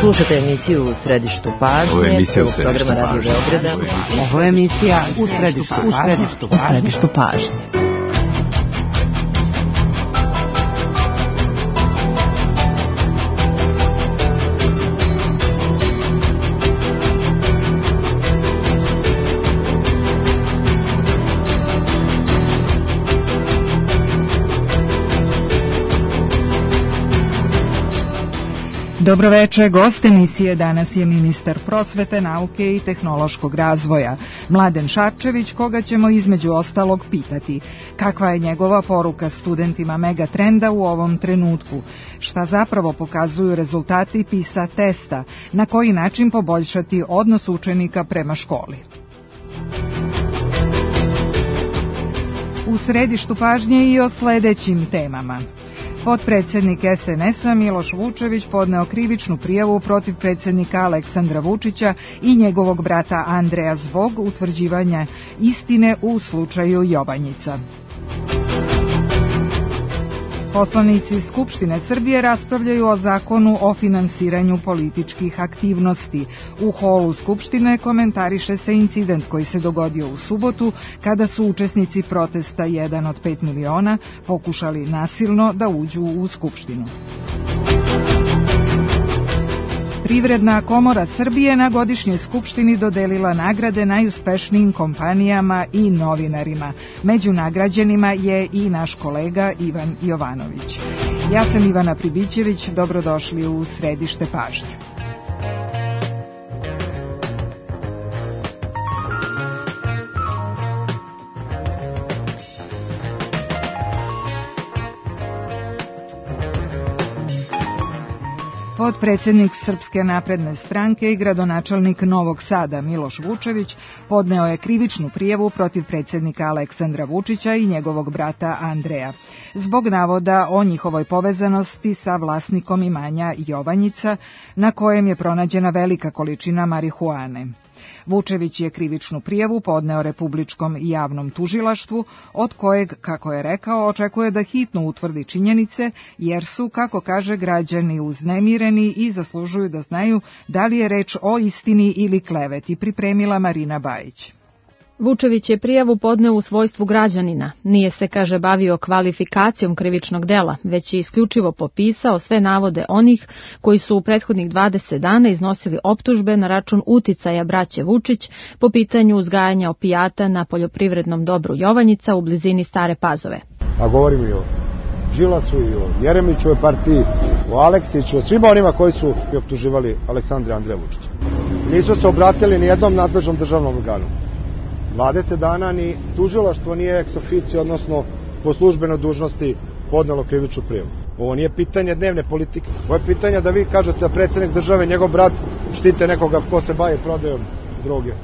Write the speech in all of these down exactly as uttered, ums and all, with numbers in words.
Slušate emisiju U središtu pažnje. Ovo je emisija U središtu programa Radio Beograda. Ovo je emisija U središtu pažnje. U središtu pažnje. Dobro veče, gost emisije danas je ministar prosvete, nauke i tehnološkog razvoja, Mladen Šarčević, koga ćemo između ostalog pitati kakva je njegova poruka studentima Megatrenda u ovom trenutku, šta zapravo pokazuju rezultati PISA testa, na koji način poboljšati odnos učenika prema školi. U središtu pažnje i o sledećim temama. Potpredsednik es en es-a Miloš Vučević podneo krivičnu prijavu protiv predsjednika Aleksandra Vučića i njegovog brata Andreja zbog utvrđivanja istine u slučaju Jovanjica. Poslanici Skupštine Srbije raspravljaju o zakonu o finansiranju političkih aktivnosti. U holu Skupštine komentariše se incident koji se dogodio u subotu kada su učesnici protesta jedan od pet miliona pokušali nasilno da uđu u Skupštinu. Privredna komora Srbije na godišnjoj skupštini dodelila nagrade najuspešnijim kompanijama i novinarima. Među nagrađenima je i naš kolega Ivan Jovanović. Ja sam Ivana Pribićević, dobrodošli u središte pažnje. Potpredsednik Srpske napredne stranke i gradonačelnik Novog Sada Miloš Vučević podneo je krivičnu prijavu protiv predsjednika Aleksandra Vučića i njegovog brata Andreja zbog navoda o njihovoj povezanosti sa vlasnikom imanja Jovanjica na kojem je pronađena velika količina marihuane. Vučević je krivičnu prijavu podneo Republičkom javnom tužilaštvu, od kojeg, kako je rekao, očekuje da hitno utvrdi činjenice, jer su, kako kaže, građani uznemireni i zaslužuju da znaju da li je reč o istini ili kleveti, pripremila Marina Bajić. Vučević je prijavu podneo u svojstvu građanina. Nije se, kaže, bavio kvalifikacijom krivičnog dela, već je isključivo popisao sve navode onih koji su u prethodnih dvadeset dana iznosili optužbe na račun uticaja braće Vučić po pitanju uzgajanja opijata na poljoprivrednom dobru Jovanjica u blizini Stare Pazove. A govorimo i o Đilasu i o Jeremićovoj partiji, o Aleksiću, o svima onima koji su optuživali Aleksandra i Andreja Vučića. Nisu se obratili ni jednom nadležnom državnom organu. dvadeset dana ni tužilaštvo nije ex officio, odnosno po službenoj dužnosti podnelo krivičnu prijavu. Ovo nije pitanje dnevne politike. Ovo je pitanje da vi kažete da predsjednik države i njegov brat štite nekoga ko se bavi prodajom droge.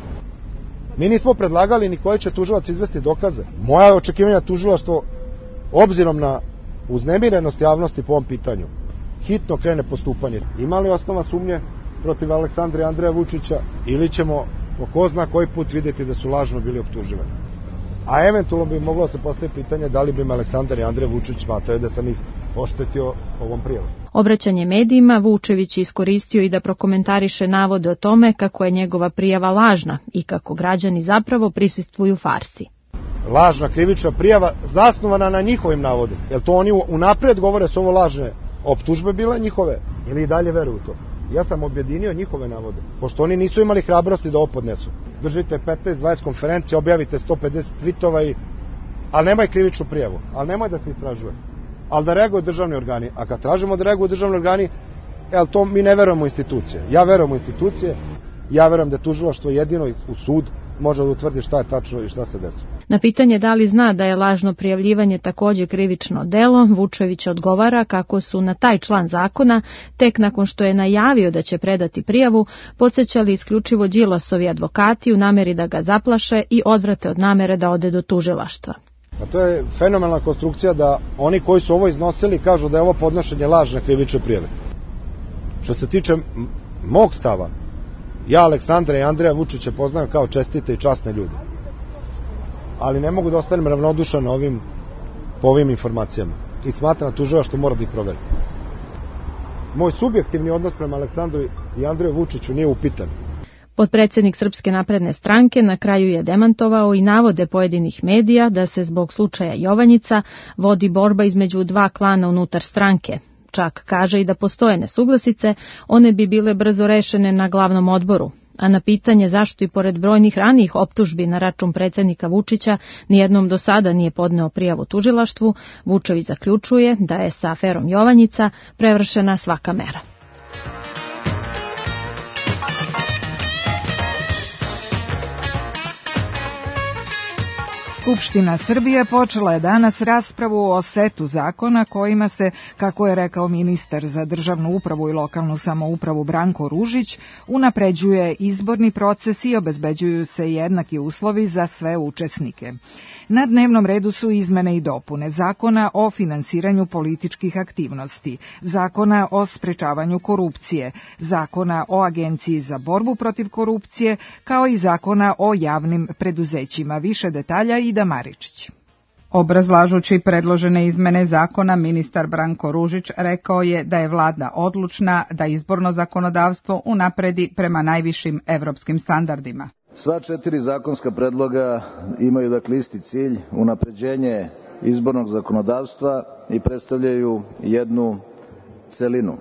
Mi nismo predlagali ni koji će tužilac izvesti dokaze. Moja očekivanja tužilaštvo, obzirom na uznemirenost javnosti po ovom pitanju, hitno krene postupanje. Ima li osnova sumnje protiv Aleksandra i Andreja Vučića ili ćemo po ko zna koji put vidjeti da su lažno bili optuživani. A eventualno bi moglo se postaviti pitanje da li bi im Aleksandar i Andrej Vučić smatrali da sam ih oštetio ovom prijavom. Obraćanje medijima Vučević je iskoristio i da prokomentariše navode o tome kako je njegova prijava lažna i kako građani zapravo prisustvuju farsi. Lažna krivična prijava zasnovana na njihovim navodima. Jel to oni unapred govore su ovo lažne optužbe bile njihove ili i dalje veruju u to? Ja sam objedinio njihove navode, pošto oni nisu imali hrabrosti da ovo podnesu. Držite petnaest dvadeset konferencije, objavite sto pedeset tvitova, i... ali nemaj krivičnu prijavu, ali nemoj da se istražuje, ali da reaguju državni organi. A kad tražimo da reaguju državni organi, jel to mi ne verujemo u institucije. Ja verujem u institucije, ja verujem da je tužilaštvo jedino u sud može da utvrdi šta je tačno i šta se desilo. Na pitanje da li zna da je lažno prijavljivanje takođe krivično delo, Vučević odgovara kako su na taj član zakona, tek nakon što je najavio da će predati prijavu, podsjećali isključivo Đilasovi advokati u nameri da ga zaplaše i odvrate od namere da ode do tužilaštva. A to je fenomenalna konstrukcija da oni koji su ovo iznosili kažu da je ovo podnošenje lažne krivične prijave. Što se tiče mog stava, ja Aleksandra i Andreja Vučića poznajem kao čestite i časne ljude. Ali ne mogu da ostanem ravnodušan ovim, po ovim informacijama. I smatram tužilaštvo mora da ih proveri. Moj subjektivni odnos prema Aleksandru i Andreju Vučiću nije upitan. Potpredsjednik Srpske napredne stranke na kraju je demantovao i navode pojedinih medija da se zbog slučaja Jovanjica vodi borba između dva klana unutar stranke. Čak kaže i da postoje nesuglasice, one bi bile brzo rešene na glavnom odboru. A na pitanje zašto i pored brojnih ranijih optužbi na račun predsjednika Vučića nijednom do sada nije podneo prijavu tužilaštvu, Vučević zaključuje da je sa aferom Jovanjica prevršena svaka mera. Skupština Srbije počela je danas raspravu o setu zakona kojima se, kako je rekao ministar za državnu upravu i lokalnu samoupravu Branko Ružić, unapređuje izborni proces i obezbeđuju se jednaki uslovi za sve učesnike. Na dnevnom redu su izmene i dopune Zakona o finansiranju političkih aktivnosti, Zakona o sprečavanju korupcije, Zakona o Agenciji za borbu protiv korupcije, kao i Zakona o javnim preduzećima. Više detalja i Ida Maričić. Obrazlažući predložene izmene zakona, ministar Branko Ružić rekao je da je vlada odlučna da izborno zakonodavstvo unapredi prema najvišim evropskim standardima. Sva četiri zakonska predloga imaju dakle isti cilj, unapređenje izbornog zakonodavstva i predstavljaju jednu celinu.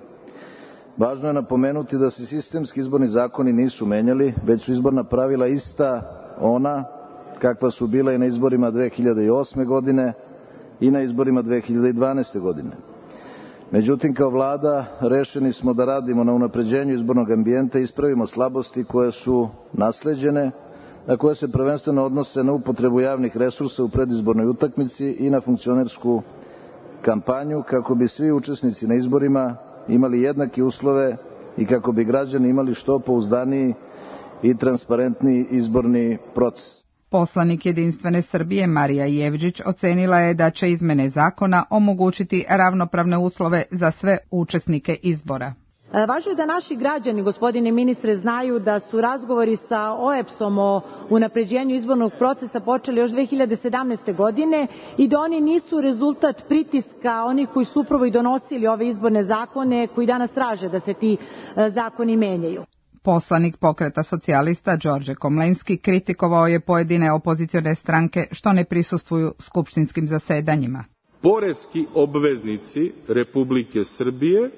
Važno je napomenuti da se sistemski izborni zakoni nisu menjali, već su izborna pravila ista ona kakva su bila i na izborima dve hiljade osme. godine i na izborima dve hiljade dvanaeste. godine. Međutim, kao vlada rešeni smo da radimo na unapređenju izbornog ambijenta i ispravimo slabosti koje su nasleđene, a koje se prvenstveno odnose na upotrebu javnih resursa u predizbornoj utakmici i na funkcionersku kampanju, kako bi svi učesnici na izborima imali jednake uslove i kako bi građani imali što pouzdaniji i transparentniji izborni proces. Poslanik Jedinstvene Srbije Marija Jevđić ocenila je da će izmene zakona omogućiti ravnopravne uslove za sve učesnike izbora. Važno je da naši građani, gospodine ministre, znaju da su razgovori sa O E B S-om o unapređenju izbornog procesa počeli još dve hiljade sedamnaeste. godine i da oni nisu rezultat pritiska onih koji su upravo i donosili ove izborne zakone, koji danas traže da se ti zakoni menjaju. Poslanik Pokreta socijalista Đorđe Komlenski kritikovao je pojedine opozicione stranke što ne prisustvuju skupštinskim zasedanjima. Poreski obveznici Republike Srbije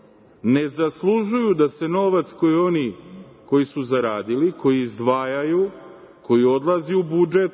ne zaslužuju da se novac koji oni koji su zaradili, koji izdvajaju, koji odlazi u budžet,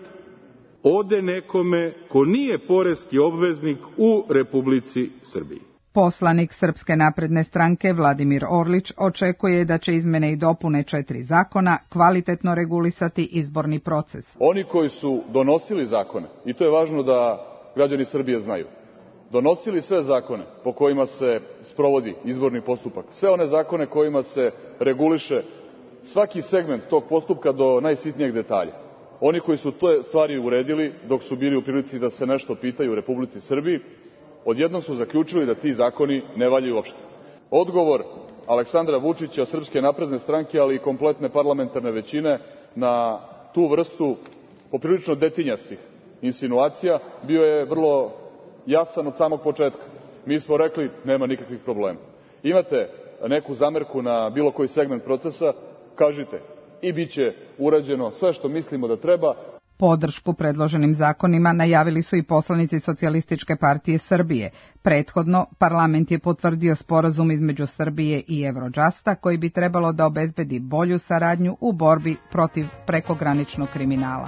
ode nekome ko nije poreski obveznik u Republici Srbiji. Poslanik Srpske napredne stranke Vladimir Orlić očekuje da će izmene i dopune četiri zakona kvalitetno regulisati izborni proces. Oni koji su donosili zakone, i to je važno da građani Srbije znaju, donosili sve zakone po kojima se sprovodi izborni postupak, sve one zakone kojima se reguliše svaki segment tog postupka do najsitnijeg detalja. Oni koji su te stvari uredili dok su bili u prilici da se nešto pitaju u Republici Srbiji, odjednom su zaključili da ti zakoni ne valjaju uopšte. Odgovor Aleksandra Vučića, Srpske napredne stranke, ali i kompletne parlamentarne većine na tu vrstu poprilično detinjastih insinuacija bio je vrlo jasan od samog početka. Mi smo rekli nema nikakvih problema. Imate neku zamerku na bilo koji segment procesa, kažite i bit će urađeno sve što mislimo da treba. Podršku predloženim zakonima najavili su i poslanici Socijalističke partije Srbije. Prethodno, parlament je potvrdio sporazum između Srbije i Eurodžasta koji bi trebalo da obezbedi bolju saradnju u borbi protiv prekograničnog kriminala.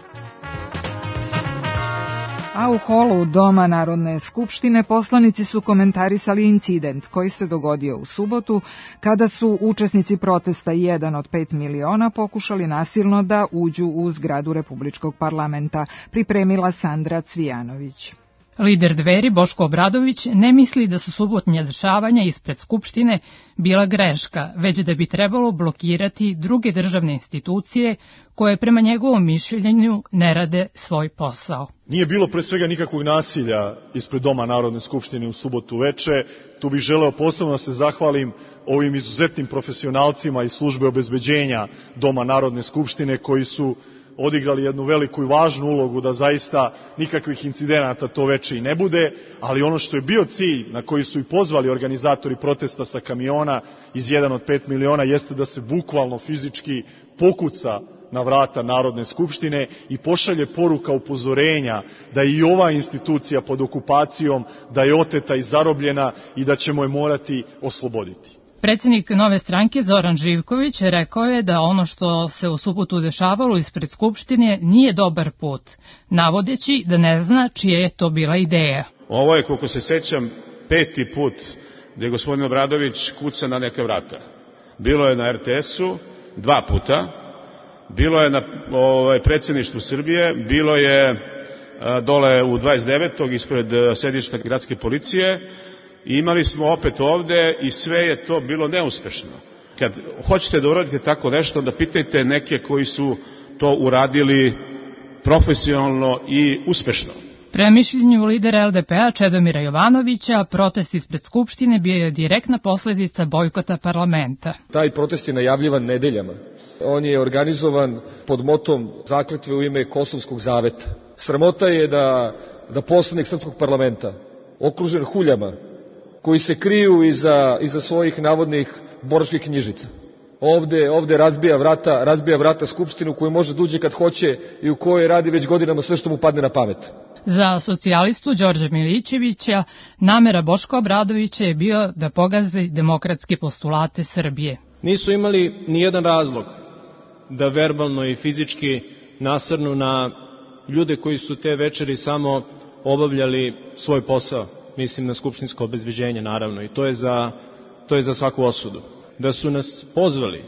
A u holu Doma Narodne skupštine poslanici su komentarisali incident koji se dogodio u subotu kada su učesnici protesta jedan od pet miliona pokušali nasilno da uđu u zgradu Republičkog parlamenta, pripremila Sandra Cvijanović. Lider Dveri Boško Obradović ne misli da su subotnja dešavanja ispred Skupštine bila greška, već da bi trebalo blokirati druge državne institucije koje prema njegovom mišljenju ne rade svoj posao. Nije bilo pre svega nikakvog nasilja ispred Doma Narodne skupštine u subotu veče. Tu bih želeo posebno da se zahvalim ovim izuzetnim profesionalcima iz službe obezbeđenja Doma Narodne skupštine koji su odigrali jednu veliku i važnu ulogu da zaista nikakvih incidenata to veče i ne bude, ali ono što je bio cilj na koji su i pozvali organizatori protesta sa kamiona iz jedan od pet miliona jeste da se bukvalno fizički pokuca na vrata Narodne skupštine i pošalje poruka upozorenja da je i ova institucija pod okupacijom, da je oteta i zarobljena i da ćemo je morati osloboditi. Predsjednik Nove stranke Zoran Živković rekao je da ono što se u subotu dešavalo ispred Skupštine nije dobar put, navodeći da ne zna čija je to bila ideja. Ovo je, koliko se sećam, peti put gde gospodin Obradović kuca na neka vrata. Bilo je na er te esu dva puta, bilo je na ovaj, predsjedništvu Srbije, bilo je a, dole u dvadeset devetog ispred a, sedišta gradske policije. I imali smo opet ovde i sve je to bilo neuspešno. Kad hoćete da uradite tako nešto, onda pitajte neke koji su to uradili profesionalno i uspešno. Prema mišljenju lidera el de pe a Čedomira Jovanovića, protest ispred Skupštine bio je direktna posledica bojkota parlamenta. Taj protest je najavljivan nedeljama. On je organizovan pod motom zakletve u ime Kosovskog zaveta. Sramota je da, da poslanik srpskog parlamenta, okružen huljama, koji se kriju iza, iza svojih navodnih boračkih knjižica. Ovde, ovde razbija vrata, razbija vrata Skupštinu koju može da uđe kad hoće i u kojoj radi već godinama sve što mu padne na pamet. Za socijalistu Đorđa Milićevića namera Boška Obradovića je bio da pogazi demokratske postulate Srbije. Nisu imali ni jedan razlog da verbalno i fizički nasrnu na ljude koji su te večeri samo obavljali svoj posao. Mislim na skupštinsko obezbeđenje, naravno, i to je za, to je za svaku osudu. Da su nas pozvali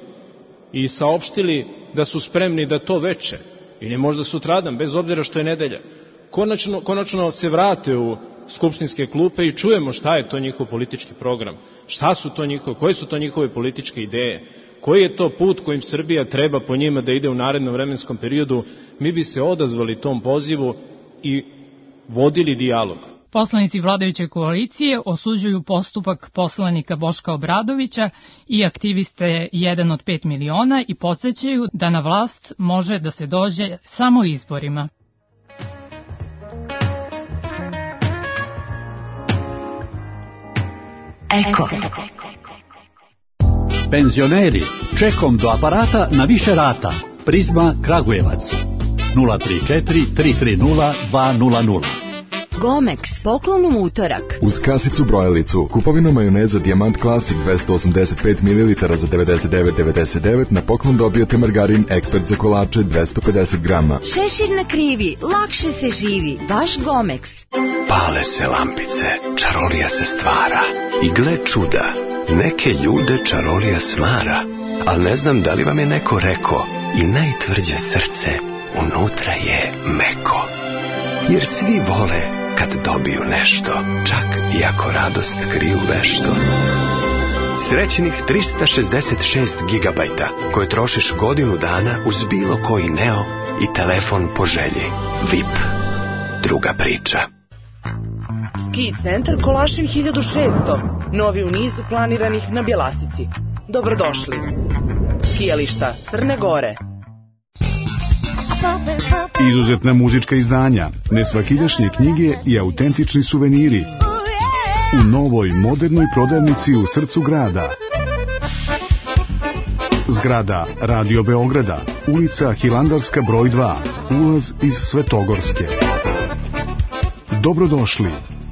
i saopštili da su spremni da to veče, ili možda sutradan, bez obzira što je nedelja, konačno, konačno se vrate u skupštinske klupe i čujemo šta je to njihov politički program, šta su to njihove, koje su to njihove političke ideje, koji je to put kojim Srbija treba po njima da ide u narednom vremenskom periodu, mi bi se odazvali tom pozivu i vodili dijalog. Poslanici vladajuće koalicije osuđuju postupak poslanika Boška Obradovića i aktiviste jedan od pet miliona i podsjećaju da na vlast može da se dođe samo izborima. Eko. Penzioneri, čekom do aparata na više rata. Prizma Kragujevac. nula tri četiri tri tri nula dva nula nula. Gomex, poklon u utorak. Uz kasicu brojalicu, kupovinu majoneza Dijamant Classic dvesta osamdeset pet mililitara za devedeset devet devedeset devet, na poklon dobijete margarin Ekspert za kolače dvesta pedeset grama. Šešir na krivi, lakše se živi, baš Gomex. Pale se lampice, čarolija se stvara. I gle čuda, neke ljude čarolija smara. Al ne znam da li vam je neko rekao, i najtvrđe srce unutra je meko. Jer svi vole kad dobiju nešto, čak i ako radost kriju vešto. Srećnih trista šezdeset šest gigabajta koje trošiš godinu dana uz bilo koji Neo i telefon po želji. V I P. Druga priča. Ski centar Kolašin hiljadu šesto. Novi u nizu planiranih na Bjelasici. Dobrodošli. Skijališta Crne Gore. Izuzetna muzička izdanja, nesvakidašnje knjige i autentični suveniri u novoj modernoj prodavnici u srcu grada. Zgrada Radio Beograda, ulica Hilandarska broj dva, ulaz iz Svetogorske. Dobrodošli.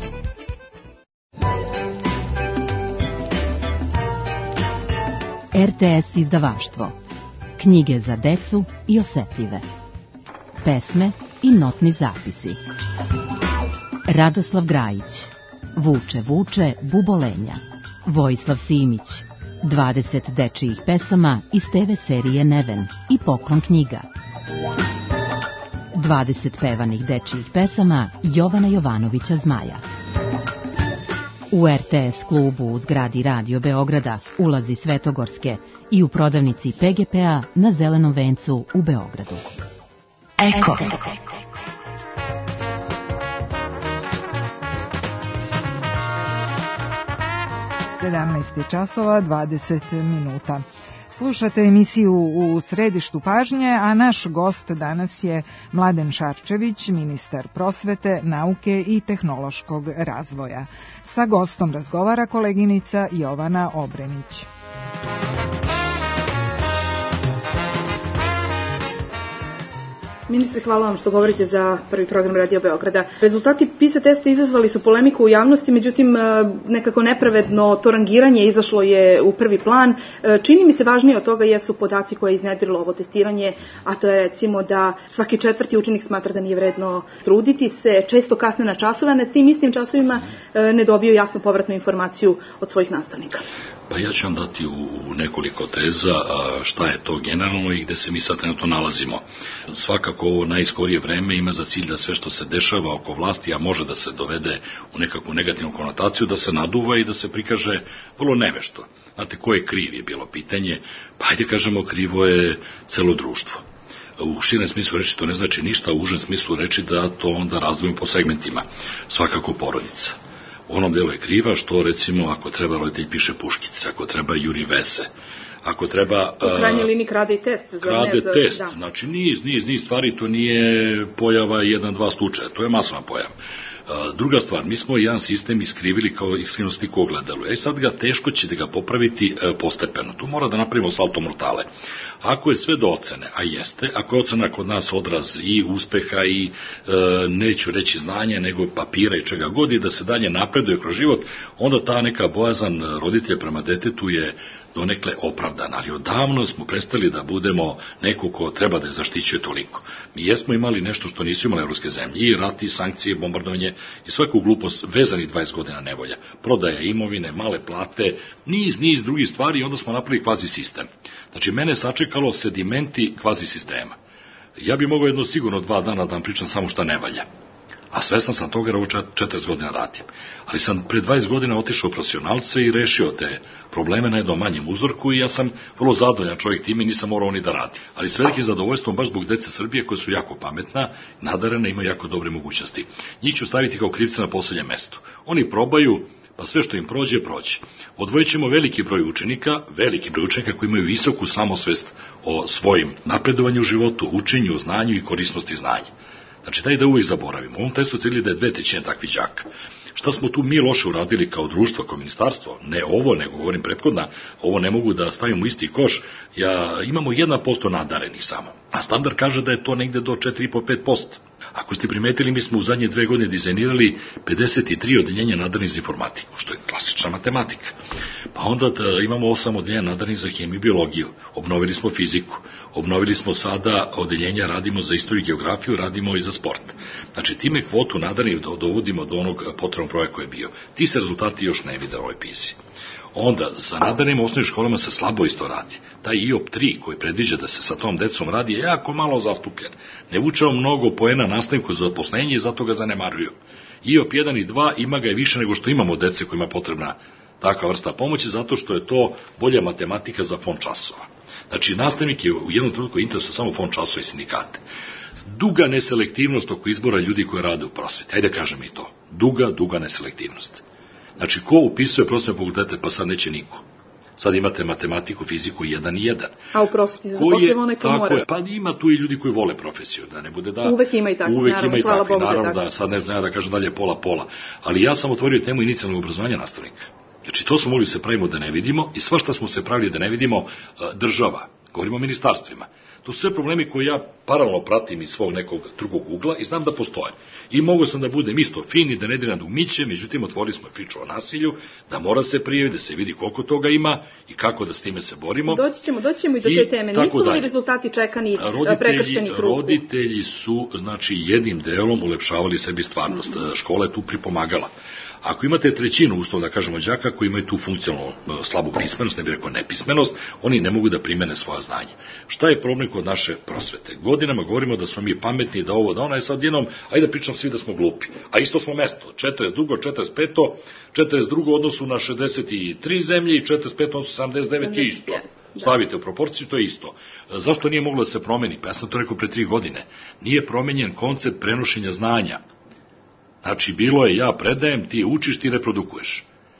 er te es izdavaštvo. Knjige za decu i osetljive. Pesme i notni zapisi. Radoslav Grajić. Vuče, vuče, bubolenja. Vojislav Simić. dvadeset dečijih pesama iz te ve serije Neven i Poklon knjiga. dvadeset pevanih dečijih pesama Jovana Jovanovića Zmaja. U er te es klubu u zgradi Radio Beograda, ulazi Svetogorske i u prodavnici pe ge pe a na Zelenom vencu u Beogradu. Eko. sedamnaest časova dvadeset minuta. Slušate emisiju U središtu pažnje, a naš gost danas je Mladen Šarčević, ministar prosvete, nauke i tehnološkog razvoja. Sa gostom razgovara koleginica Jovana Obrenić. Ministre, hvala vam što govorite za prvi program Radio Beograda. Rezultati PISA testa izazvali su polemiku u javnosti, međutim nekako nepravedno to rangiranje izašlo je u prvi plan. Čini mi se važnije od toga jesu podaci koje je iznedrilo ovo testiranje, a to je recimo da svaki četvrti učenik smatra da nije vredno truditi se, često kasne na časove, a na tim istim časovima ne dobiju jasnu povratnu informaciju od svojih nastavnika. Pa ja ću vam dati u nekoliko teza šta je to generalno i gde se mi sad trenutno nalazimo. Svakako ovo najskorije vreme ima za cilj da sve što se dešava oko vlasti, a može da se dovede u nekakvu negativnu konotaciju, da se naduva i da se prikaže vrlo nevešto. Znate, ko je kriv je bilo pitanje, pa ajde kažemo krivo je celo društvo. U širem smislu reči to ne znači ništa, u užem smislu reči da to onda razdvojimo po segmentima. Svakako porodica. U onom delu je kriva što, recimo, ako treba roditelj piše puškice, ako treba juri veze, ako treba... U krajnjoj liniji krade i test. Za krade ne, za, test, da. Znači niz, niz, niz stvari, to nije pojava jedan, dva slučaja, to je masovan pojava. Druga stvar, mi smo jedan sistem iskrivili kao iskrivnu sliku ogledalu. E sad ga teško će da ga popraviti postepeno. Tu mora da napravimo salto mortale. Ako je sve do ocene, a jeste, ako je ocena kod nas odraz i uspeha i e, neću reći znanja, nego papira i čega god i da se dalje napreduje kroz život, onda ta neka bojazan roditelja prema detetu je donekle opravdan, ali odavno smo prestali da budemo neko ko treba da je zaštićuje toliko. Mi jesmo imali nešto što nisu imali evropske zemlje, i rat, i sankcije, i bombardovanje, i svaku glupost vezani dvadeset godina nevolja. Prodaja imovine, male plate, niz, niz drugih stvari i onda smo napravili kvazi sistem. Znači, mene sačekalo sedimenti kvazi sistema. Ja bi mogao jedno sigurno dva dana da vam pričam samo šta ne valja. A svestan sam toga jer ovo četrdeset godina radim. Ali sam pre dvadeset godina otišao u profesionalce i rešio te probleme na jednom manjem uzorku i ja sam vrlo zadovoljan čovjek time i nisam morao ni da radim. Ali s velikim zadovoljstvom baš zbog dece Srbije koje su jako pametna, nadarene, imaju jako dobre mogućnosti. Njih ću staviti kao krivce na poslednje mesto. Oni probaju, pa sve što im prođe, prođe. Odvojit ćemo veliki broj učenika, veliki broj učenika koji imaju visoku samosvest o svojim napredovanju u životu, učenju, znanju i korisnosti znanja. Znači, daj da uvijek zaboravimo. U ovom testu cijeli da je dve trećine takvih đaka. Šta smo tu mi loše uradili kao društvo, kao ministarstvo? Ne ovo, nego govorim prethodna, ovo ne mogu da stavimo u isti koš. Ja, imamo jedan posto nadarenih samo, a standard kaže da je to negde do četiri i po do pet posto. Ako ste primetili, mi smo u zadnje dve godine dizajnirali pedeset tri odeljenja nadarenih za informatiku, što je klasična matematika. Pa onda da imamo osam odeljenja nadarenih za hemiju i biologiju, obnovili smo fiziku, obnovili smo sada odeljenja, radimo za istoriju i geografiju, radimo i za sport. Znači, time kvotu nadarenih dovodimo do onog potrebnog broja koji je bio. Ti se rezultati još ne vide u ovoj PISI. Onda, sa nadarenim osnovnim školama se slabo isto radi. Taj I O P tri koji predviđa da se sa tom decom radi je jako malo zastupljen. Ne vučeo mnogo poena nastavniku za zaposlenje i zato ga zanemaruju. I O P jedan i dva ima ga je više nego što imamo dece koja ima potrebna takva vrsta pomoći, zato što je to bolja matematika za fond časova. Znači, nastavnik je u jednom trenutku interesuje samo fond časova i sindikate. Duga neselektivnost oko izbora ljudi koji rade u prosveti. Hajde kažem i to. Duga, duga neselektivnost. Znači, ko upisuje prosvetne fakultete, pa sad neće niko. Sad imate matematiku, fiziku, jedan i jedan. A u prosveti se zaposlimo onaj ko mora. Pa ima tu i ljudi koji vole profesiju, da ne bude da... Uvek ima i takvi, uvek naravno, ima i hvala takvi, Bogu naravno, da je tako. Da, sad ne znam da kažem dalje pola-pola. Ali ja sam otvorio temu inicijalnog obrazovanja nastavnika. Znači, to smo mogli se pravimo da ne vidimo i sva šta smo se pravili da ne vidimo, država, govorimo o ministarstvima. To su sve problemi koje ja paralelno pratim iz svog nekog drugog ugla i znam da postoje. I mogu sam da budem isto fin i da ne diram dugmiće, međutim otvorili smo priču o nasilju, da mora se prijavi, da se vidi koliko toga ima i kako da s time se borimo. Doći ćemo, doći ćemo i do te teme. Nisu li rezultati čekani prekrštenih ruku? Roditelji su, znači, jednim delom ulepšavali sebi stvarnost. Škola je tu pripomagala. Ako imate trećinu, uslov da kažemo, đaka koji imaju tu funkcionalnu slabu pismenost, ne bih rekao nepismenost, oni ne mogu da primene svoja znanja. Šta je problem kod naše prosvete? Godinama govorimo da smo mi pametni, da ovo, da ona je sad jednom, ajde da pričam svi da smo glupi. A isto smo mesto, četrdeset drugo, četrdeset peto, četrdeset drugo u odnosu na šezdeset tri zemlje i četrdeset peto odnosu sedamdeset devet je isto. Stavite u proporciju, to je isto. Zašto nije moglo da se promeni? Pa ja sam to rekao pre tri godine. Nije promenjen koncept prenošenja znanja. Znači, bilo je ja predajem, ti učiš, ti reprodukuješ.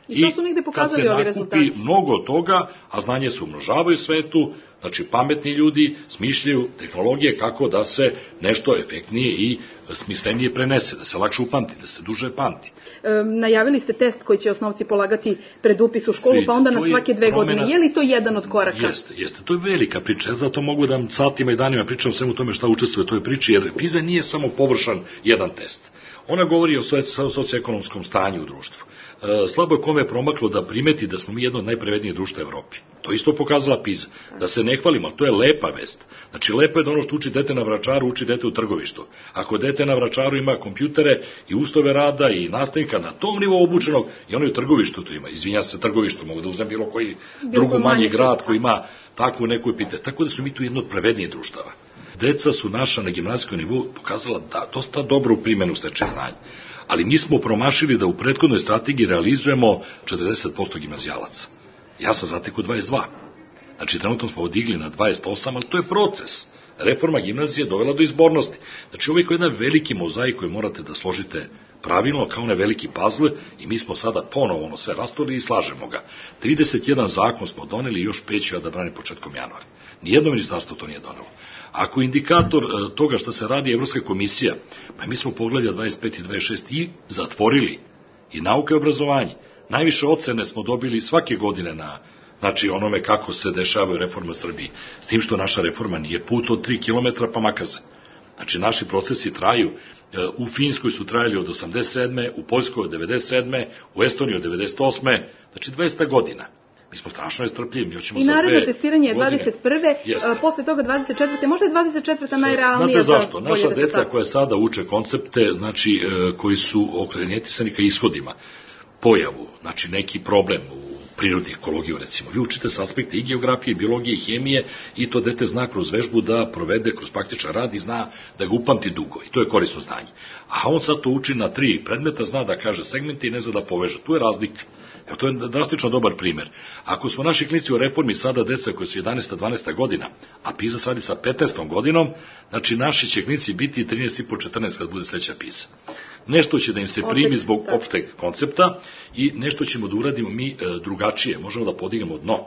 I to su negde pokazali ovi rezultati. Kad se nakupi mnogo toga, a znanje se umnožavaju u svetu, znači pametni ljudi smišljaju tehnologije kako da se nešto efektnije i smislenije prenese, da se lakše upamti, da se duže pamti. E, najavili ste test koji će osnovci polagati pred upis u školu, pa onda na svake dve promjena... godine. Je li to jedan od koraka? Jeste, jeste. To je velika priča. Ja zato mogu da satima i danima pričam svemu tome šta učestvuje u toj priči, jer PISA nije samo površan jedan test. Ona govori o socioekonomskom stanju u društvu. E, slabo je kome promaklo da primeti da smo mi jedno od najpravednijih društva u Evropi. To isto pokazala PISA. Da se ne hvalimo, to je lepa vest. Znači, lepo je da ono što uči dete na Vračaru, uči dete u Trgovištu. Ako dete na Vračaru ima kompjutere i uslove rada i nastavnika na tom nivou obučenog, i ono je u Trgovištu to ima. Izvinja se, Trgovištu, mogu da uzem bilo koji drugu manji grad koji ima takvu neku epite. Tako da su mi tu jedno od pravednijih društava. Deca su naša na gimnazijskom nivou pokazala da dosta dobro u primjenu stečenih znanja. Ali mi smo promašili da u prethodnoj strategiji realizujemo četrdeset posto gimnazijalaca. Ja sam zatekao dvadeset dva. Znači, trenutno smo odigli na dvadeset osam, ali to je proces. Reforma gimnazije je dovela do izbornosti. Znači, ovo je jedan veliki mozaik koji morate da složite pravilno, kao one veliki puzzle, i mi smo sada ponovo ono sve rastorili i slažemo ga. trideset jedan zakon smo doneli i još pet ću ja da branim početkom januara. Nijedno ministarstvo to nije donelo. Ako je indikator toga što se radi Evropska komisija, pa mi smo poglavlja dvadeset pet i dvadeset šest i zatvorili, i nauka i obrazovanje. Najviše ocene smo dobili svake godine na, znači, onome kako se dešavaju reforme u Srbiji. S tim što naša reforma nije put od tri kilometra pa makaze. Znači, naši procesi traju, u Finskoj su trajali od osamdeset sedme, u Poljskoj od devedeset sedme, u Estoniji od devedeset osme, znači dvesta godina. Mi smo strašno nestrpljivi, mi hoćemo za dve godine. I naredno testiranje je dvadeset prve, posle toga dvadeset četvrte, možda je dvadeset četvrta najrealnija. Znate zašto? Naša deca koja sada uče koncepte, znači, koji su okredijentisani ka ishodima, pojavu, znači neki problem u prirodi, ekologiju recimo. Vi učite s aspekte i geografije, i biologije, i hemije, i to dete zna kroz vežbu da provede kroz praktičan rad i zna da ga upamti dugo. I to je korisno znanje. A on sad to uči na tri predmeta, zna da kaže segmente i ne zna da poveže. Tu je razlika. Evo, to je drastično dobar primjer. Ako smo naši klinici u reformi sada deca koji su jedanaesta dvanaesta godina, a PISA sadi sa petnaestom godinom, znači naši će klinici biti trinaest i po četrnaest kad bude sledeća PISA. Nešto će da im se primi zbog opšteg koncepta i nešto ćemo da uradimo mi drugačije, možemo da podignemo dno.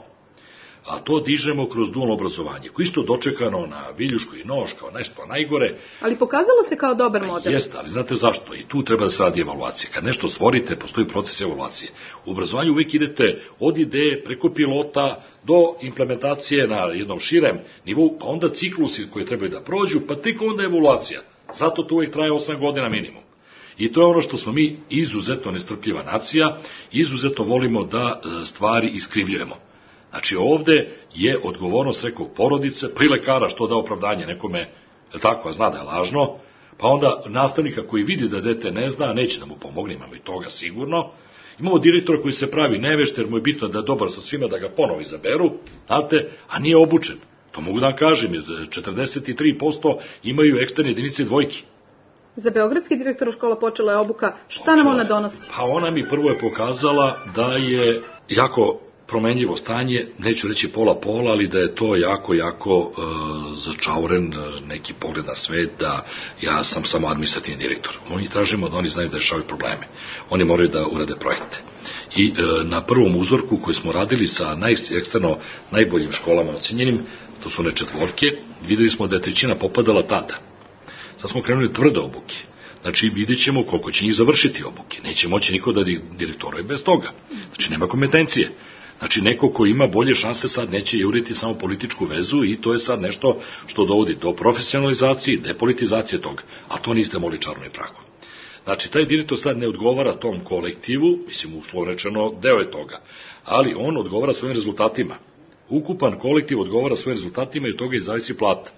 A to dižemo kroz dualno obrazovanje, koje isto dočekano na viljušku i nož kao nešto najgore. Ali pokazalo se kao dobar model. Jeste, ali znate zašto? I tu treba da se radi evaluacija. Kad nešto stvorite, postoji proces evaluacije. U obrazovanju uvijek idete od ideje preko pilota do implementacije na jednom širem nivou, pa onda ciklusi koji trebaju da prođu, pa tek onda evaluacija. Zato to uvijek traje osam godina minimum. I to je ono što smo mi izuzetno nestrpljiva nacija, izuzetno volimo da stvari iskrivljujemo. Znači, ovde je odgovornost, rekao, porodice, pri lekara što da opravdanje nekome, je tako, a zna da je lažno, pa onda nastavnika koji vidi da dete ne zna, neće da mu pomogne, imamo i toga sigurno. Imamo direktora koji se pravi nevešt, jer mu je bitno da je dobar sa svima, da ga ponovo izaberu, znate, a nije obučen. To mogu da vam kažem, četrdeset tri posto imaju eksterne jedinice dvojki. Za beogradski direktor škola počela je obuka. Šta nam ona donosi? Pa ona mi prvo je pokazala da je jako promenljivo stanje, neću reći pola-pola, ali da je to jako, jako e, začauren neki pogled na svet, da ja sam samo administrativni direktor. Oni tražimo da oni znaju da rešavaju probleme. Oni moraju da urade projekte. I e, na prvom uzorku koji smo radili sa naj, eksterno najboljim školama ocenjenim, to su one četvorke, videli smo da je trećina popadala tada. Sad smo krenuli tvrde obuke. Znači, vidjet ćemo koliko će njih završiti obuke. Neće moći niko da direktoruje bez toga. Znači, nema kompetencije. Znači, neko ko ima bolje šanse sad neće juriti samo političku vezu i to je sad nešto što dovodi do profesionalizacije, depolitizacije toga. A to niste mogli čarno i prago. Znači, taj direktor sad ne odgovara tom kolektivu, mislim, uslovno rečeno, deo je toga, ali on odgovara svojim rezultatima. Ukupan kolektiv odgovara svojim rezultatima i od toga i zavisi plata.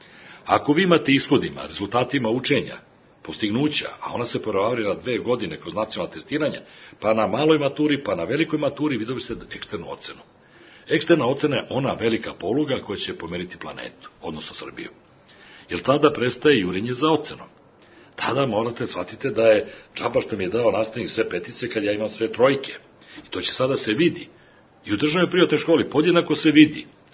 Ako vi imate ishodima, rezultatima učenja, postignuća, a ona se provavirala dve godine kroz nacionalna testiranja, pa na maloj maturi, pa na velikoj maturi, vi dobite eksternu ocenu. Eksterna ocena je ona velika poluga koja će pomeriti planetu, odnosno Srbiju. Jer tada prestaje jurenje za ocenom. Tada morate shvatite da je džaba što mi je dao nastavnik sve petice kad ja imam sve trojke. I to će sada se vidi. I u državnoj privatnoj školi podjednako se vidi.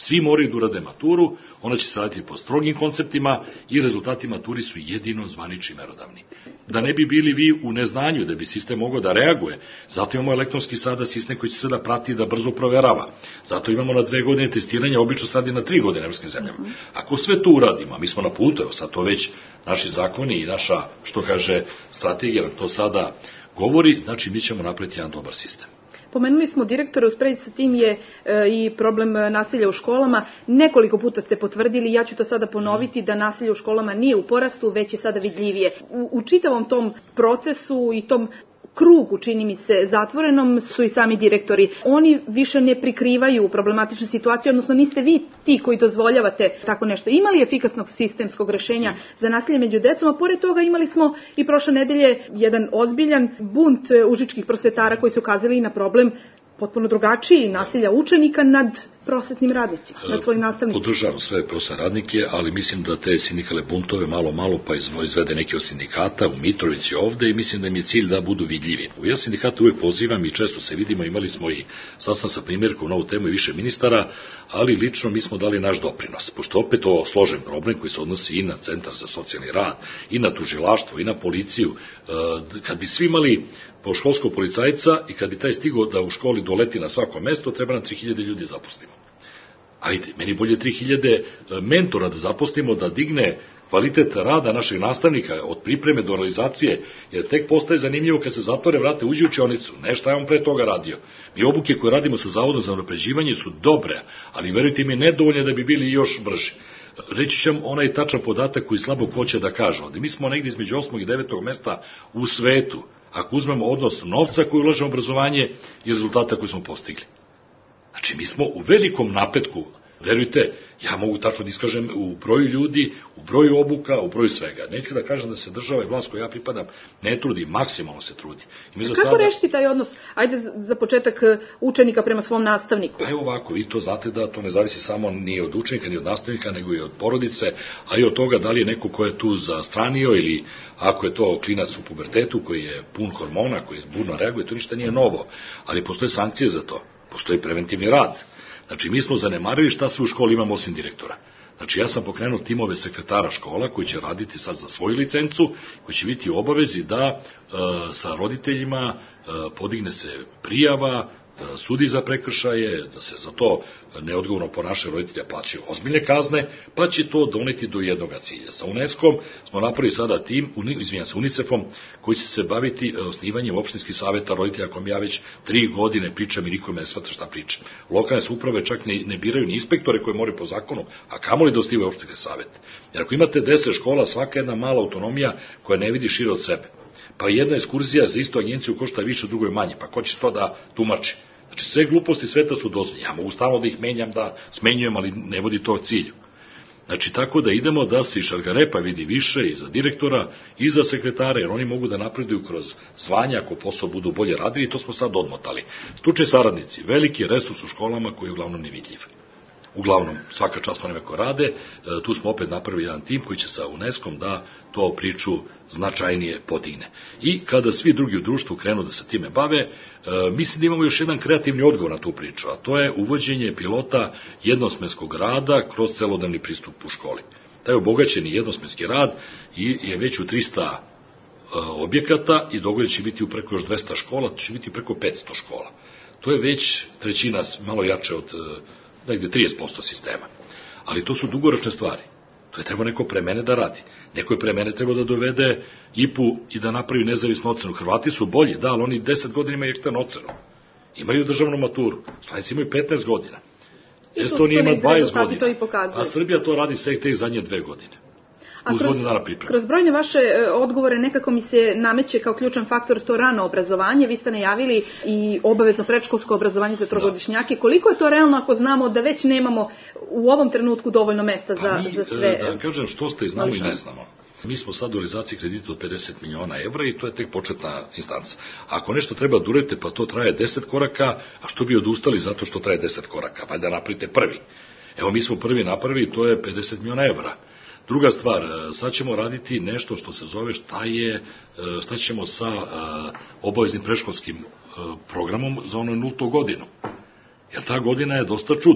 Svi moraju da urade maturu, ona će se raditi po strogim konceptima i rezultati maturi su jedino zvanični merodavni. Da ne bi bili vi u neznanju, da bi sistem mogao da reaguje, zato imamo elektronski sada sistem koji će sve da prati i da brzo proverava. Zato imamo na dve godine testiranja, obično sad i na tri godine evropskim zemljama. Ako sve to uradimo, a mi smo na putu, evo sad to već naši zakoni i naša, što kaže, strategija, to sada govori, znači mi ćemo napraviti jedan dobar sistem. Pomenuli smo direktora, usporedi sa tim je e, i problem nasilja u školama. Nekoliko puta ste potvrdili, ja ću to sada ponoviti, da nasilje u školama nije u porastu, već je sada vidljivije. U, u čitavom tom procesu i tom krugu, čini mi se, zatvorenom su i sami direktori. Oni više ne prikrivaju problematične situacije, odnosno niste vi ti koji dozvoljavate tako nešto. Imali efikasnog sistemskog rešenja za nasilje među decom, a pored toga imali smo i prošle nedelje jedan ozbiljan bunt užičkih prosvetara koji su ukazali na problem potpuno drugačiji nasilja učenika nad prosvetnim radnicima, nad svojim nastavnicima. Podržavam sve prosvetne radnike, ali mislim da te sindikalne buntove malo, malo pa izvede neki od sindikata u Mitrovici ovde i mislim da im je cilj da budu vidljivi. U jedan sindikat uvek pozivam i često se vidimo, imali smo i sastan sa primjerkom na ovu temu i više ministara, ali lično mi smo dali naš doprinos, pošto opet ovo složen problem koji se odnosi i na Centar za socijalni rad, i na tužilaštvo, i na policiju. Kad bi svi imali po školskog policajca i kad bi taj stigao da u školi doleti na svako mesto, treba nam tri hiljade ljudi zapustimo. Ajde, meni bolje tri hiljade mentora da zapustimo, da digne kvalitet rada naših nastavnika od pripreme do realizacije, jer tek postaje zanimljivo kad se zatvore vrate, uđe u učionicu, ne šta je on pre toga radio. Mi obuke koje radimo sa Zavodom za unapređivanje su dobre, ali verujte mi nedovoljne da bi bili još brži. Reći ćem onaj tačan podatak koji slabo ko će da kaže. Mi smo negdje između osmog i devetog mesta u svetu, ako uzmemo odnos novca koji ulažemo u obrazovanje i rezultata koji smo postigli. Znači, mi smo u velikom napetku, verujte, ja mogu tačno da iskažem u broju ljudi, u broju obuka, u broju svega. Neću da kažem da se država i vlast koja ja pripadam ne trudi, maksimalno se trudi. I mi za Kako sada... rešiti taj odnos, ajde za početak, učenika prema svom nastavniku? Pa evo ovako, vi to znate da to ne zavisi samo ni od učenika, ni od nastavnika, nego i od porodice, a i od toga da li je neko ko je tu zastranio ili ako je to klinac u pubertetu koji je pun hormona, koji burno reaguje, to ništa nije novo, ali postoje sankcije za to, postoji preventivni rad. Znači, mi smo zanemarili šta sve u školi imamo osim direktora. Znači, ja sam pokrenuo timove sekretara škola koji će raditi sad za svoju licencu, koji će biti u obavezi da e, sa roditeljima e, podigne se prijava, e, sudi za prekršaje, da se za to neodgovorno ponašaju roditelja plaćaju ozbiljne kazne, pa će to doneti do jednoga cilja. Sa UNESCO-om smo napravili sada tim, izvinjam se, UNICEF-om, koji će se baviti osnivanjem opštinskih saveta roditelja, kojom ja već tri godine pričam i nikome ne shvata šta pričam. Lokalne samouprave čak ne, ne biraju ni inspektore koji moraju po zakonu, a kamoli da osnivaju opštinske savete. Jer ako imate deset škola, svaka jedna mala autonomija koja ne vidi šire od sebe. Pa jedna ekskurzija za istu agenciju košta više, drugoj manje, pa ko će to da tumači? Znači, sve gluposti sveta su dozvoljene. Ja mogu stalno da ih menjam, da smenjujem, ali ne vodi to cilju. Znači, tako da idemo da se i Šargarepa vidi više i za direktora i za sekretare, jer oni mogu da napreduju kroz zvanja ako posao budu bolje radili i to smo sad odmotali. Stručni saradnici, veliki resurs u školama koji je uglavnom nevidljiv. Uglavnom, svaka čast onime koje rade, tu smo opet napravili jedan tim koji će sa UNESCO-om da to priču značajnije podigne. I kada svi drugi u društvu krenu da se time bave, mislim da imamo još jedan kreativni odgovor na tu priču, a to je uvođenje pilota jednosmenskog rada kroz celodnevni pristup u školi. Taj obogaćeni jednosmenski rad je već u trista objekata i dogodin će biti u preko još dvesta škola, to će biti preko petsto škola. To je već trećina, malo jače od negde trideset posto sistema. Ali to su dugoročne stvari. To je treba neko pre mene da radi. Neko je pre mene treba da dovede I P U i da napravi nezavisnu ocenu. Hrvati su bolji, da, ali oni deset godina imaju eksternu ocenu. Imaju državnu maturu. Slovenci imaju petnaest godina. Estonija ima dvadeset godina. A Srbija to radi sve tek zadnje dve godine. A kroz, kroz brojne vaše odgovore nekako mi se nameće kao ključan faktor to rano obrazovanje. Vi ste najavili i obavezno predškolsko obrazovanje za trogodišnjake. Koliko je to realno ako znamo da već nemamo u ovom trenutku dovoljno mesta za, pa mi, za sve? Da vam kažem što ste i znamo i ne znamo. Mi smo sad u realizaciji kredita od pedeset miliona evra i to je tek početna instanca. Ako nešto treba da uradite, pa to traje deset koraka, a što bi odustali zato što traje deset koraka? Valjda napravite prvi. Evo mi smo prvi napravili, to je pedeset miliona evra. Druga stvar, sad ćemo raditi nešto što se zove šta je, šta ćemo sa obaveznim predškolskim programom za onu nultu godinu. Jer ta godina je dosta čudna.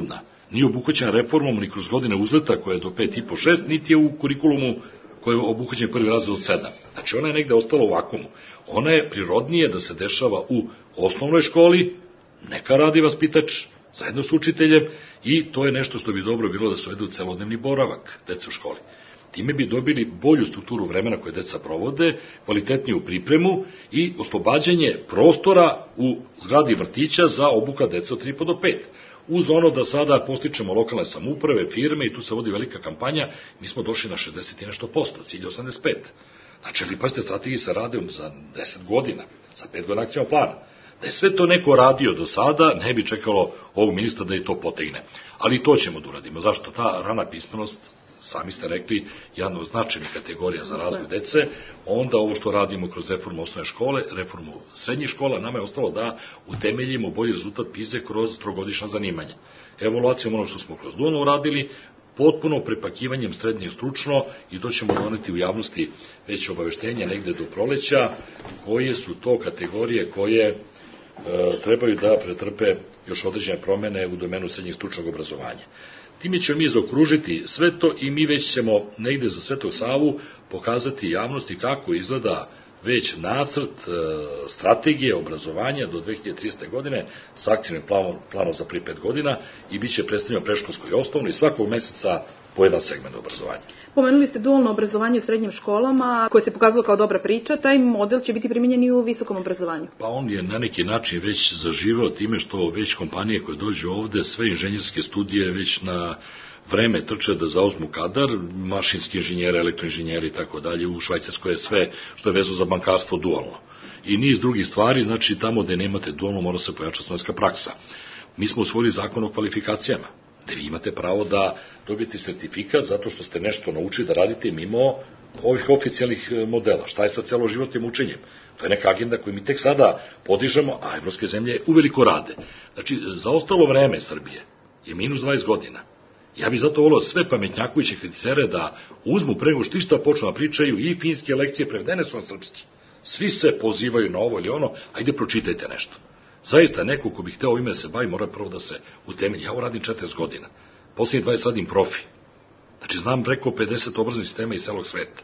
nije obuhvaćena reformom ni kroz godine uzleta koja je do pet i po šest, niti je u kurikulumu koji je obuhvaćen prvi razred od sedam. Znači ona je negde ostala u vakumu. Ona je prirodnije da se dešava u osnovnoj školi, neka radi vaspitač zajedno s učiteljem i to je nešto što bi dobro bilo da se uvede u celodnevni boravak dece u školi. Time bi dobili bolju strukturu vremena koje deca provode, kvalitetniju pripremu i oslobađanje prostora u zgradi vrtića za obuka deca od tri i po do pet. Uz ono da sada postičemo lokalne samouprave, firme i tu se vodi velika kampanja, mi smo došli na šezdeset i nešto posto, cilj osamdeset pet. Znači, ali pazite, strategiji se rade za deset godina, za pet godina akcijnog plana. Da je sve to neko radio do sada, ne bi čekalo ovog ministra da je to potegne. Ali to ćemo da uradimo. Zašto? Ta rana pismenost, sami ste rekli, jedna od značajnih kategorija za razvoj dece, onda ovo što radimo kroz reformu osnovne škole, reformu srednjih škola, nama je ostalo da utemeljimo bolji rezultat PISA kroz trogodišnja zanimanja. Evaluacijom ono što smo kroz Dunav uradili, potpuno prepakivanjem srednjeg stručno i to ćemo doneti u javnosti već obaveštenje negde do proleća, koje su to kategorije koje e, trebaju da pretrpe još određene promene u domenu srednjeg stručnog obrazovanja. Time ćemo mi zaokružiti sve to i mi već ćemo negde za Svetog Savu pokazati javnosti kako izgleda već nacrt e, strategije obrazovanja do dve hiljade tridesete. godine sa akcijnim planom, planom za prvi pet godina i bit će predstavljeno predškolsko i osnovno i svakog meseca po jedan segment obrazovanja. Pomenuli ste dualno obrazovanje u srednjim školama, koje se pokazalo kao dobra priča. Taj model će biti primenjen i u visokom obrazovanju. Pa on je na neki način već zaživeo time što već kompanije koje dođu ovde, sve inženjerske studije već na vreme trče da zauzmu kadar, mašinski inženjeri, elektroinženjeri i tako dalje. U Švajcarskoj je sve što je vezano za bankarstvo dualno. I niz drugih stvari, znači tamo gde nemate dualno mora se pojačati studentska praksa. Mi smo usvojili zakon o kvalifikacijama, gde vi imate pravo da dobijete sertifikat zato što ste nešto naučili da radite mimo ovih oficijalnih modela. Šta je sa celoživotnim učenjem? To je neka agenda koju mi tek sada podižemo, a evropske zemlje uveliko rade. Znači, za ostalo vreme Srbije je minus dvadeset godina. Ja bih zato volio sve pametnjakujuće kriticere da uzmu pre nego što išta počnu da pričaju i finske lekcije prevedene su na srpski. Svi se pozivaju na ovo ili ono, ajde pročitajte nešto. Zaista, neko ko bi hteo ovime da se bavi, mora prvo da se utemelji. Ja ovo radim četrdeset godina. Poslednjih dvadeset radim profi. Znači, znam preko pedeset obrazovnih sistema iz celog sveta.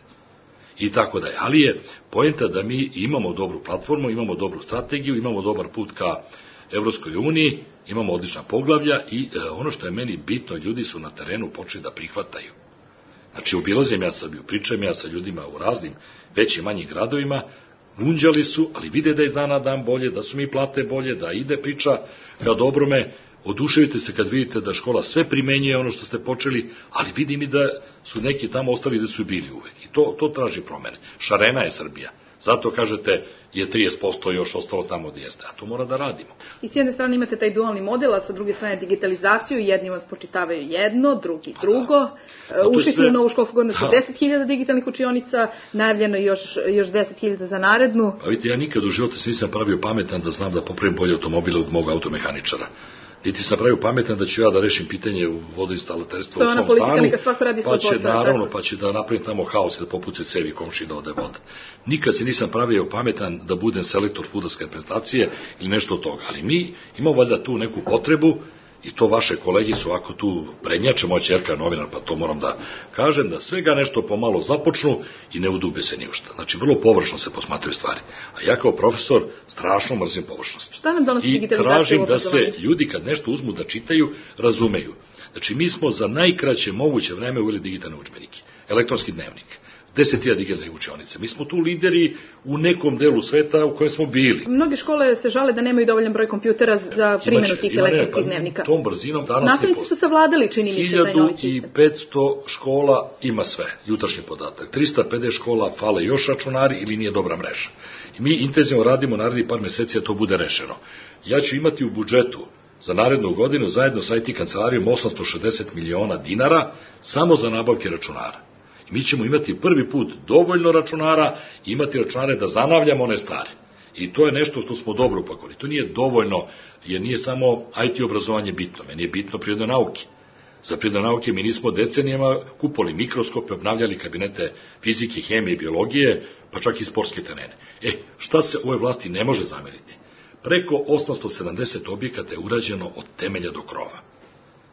I tako da je. Ali je poenta da mi imamo dobru platformu, imamo dobru strategiju, imamo dobar put ka Evropskoj uniji, imamo odlična poglavlja i e, ono što je meni bitno, ljudi su na terenu počeli da prihvataju. Znači, obilazim ja Srbiju, pričam ja sa ljudima u raznim većim manjim gradovima, gunđali su, ali vide da je iz dana dan bolje, da su mi plate bolje, da ide priča ka dobrome, oduševite se kad vidite da škola sve primenjuje ono što ste počeli, ali vidim i da su neki tamo ostali da su bili uvek. I to, to traži promene. Šarena je Srbija. Zato kažete je trideset posto još ostalo tamo gde jeste, a to mora da radimo. I s jedne strane imate taj dualni model, a sa druge strane digitalizaciju, jedni vam spočitavaju jedno, drugi drugo. Da. Ušli smo u novu školsku godinu sa deset hiljada digitalnih učionica, najavljeno još, još deset hiljada za narednu. Pa vidite, ja nikad u životu se nisam pravio pametan da znam da popravim bolje automobile od mog automehaničara. Niti sam pravio pametan da ću ja da rešim pitanje u vodoinstalaterstva u svom stanu, pa će, naravno, pa će da napravim tamo haos i da popuce cevi komši da ode voda. Nikad se nisam pravio pametan da budem selektor fudbalske reprezentacije ili nešto od toga, ali mi imamo valjda tu neku potrebu i to vaše kolegi su ovako tu prednjače, moja ćerka je novinar, pa to moram da kažem, da svega nešto pomalo započnu i ne udube se ni u šta. Znači, vrlo površno se posmatraju stvari. A ja kao profesor strašno mrzim površnost. Šta nam donosi digitalizacija? I tražim da se ljudi kad nešto uzmu da čitaju, razumeju. Znači, mi smo za najkraće moguće vreme uveli digitalne udžbenike, elektronski dnevnik. deset hiljada digitalnih učionica. Mi smo tu lideri u nekom delu sveta u kojem smo bili. Mnoge škole se žale da nemaju dovoljan broj kompjutera za primjenu tih elektronskih dnevnika. Tom brzinom danas nastavnici su savladali, čini mi se, taj novi sistem. hiljadu petsto škola ima sve, jutrašnji podatak. trista pedeset škola fale još računari ili nije dobra mreža. I mi intenzivno radimo narednih par meseci da to bude rešeno. Ja ću imati u budžetu za narednu godinu zajedno sa I T kancelarijom osamsto šezdeset miliona dinara samo za nabavke računara. Mi ćemo imati prvi put dovoljno računara i imati računare da zanavljamo one stare. I to je nešto što smo dobro upakovali. To nije dovoljno, jer nije samo I T obrazovanje bitno. Meni je bitno prirodne nauke. Za prirodne nauke mi nismo decenijama kupovali mikroskope, obnavljali kabinete fizike, hemije i biologije, pa čak i sportske terene. E, šta se ovoj vlasti ne može zameriti? Preko osamsto sedamdeset objekata je urađeno od temelja do krova.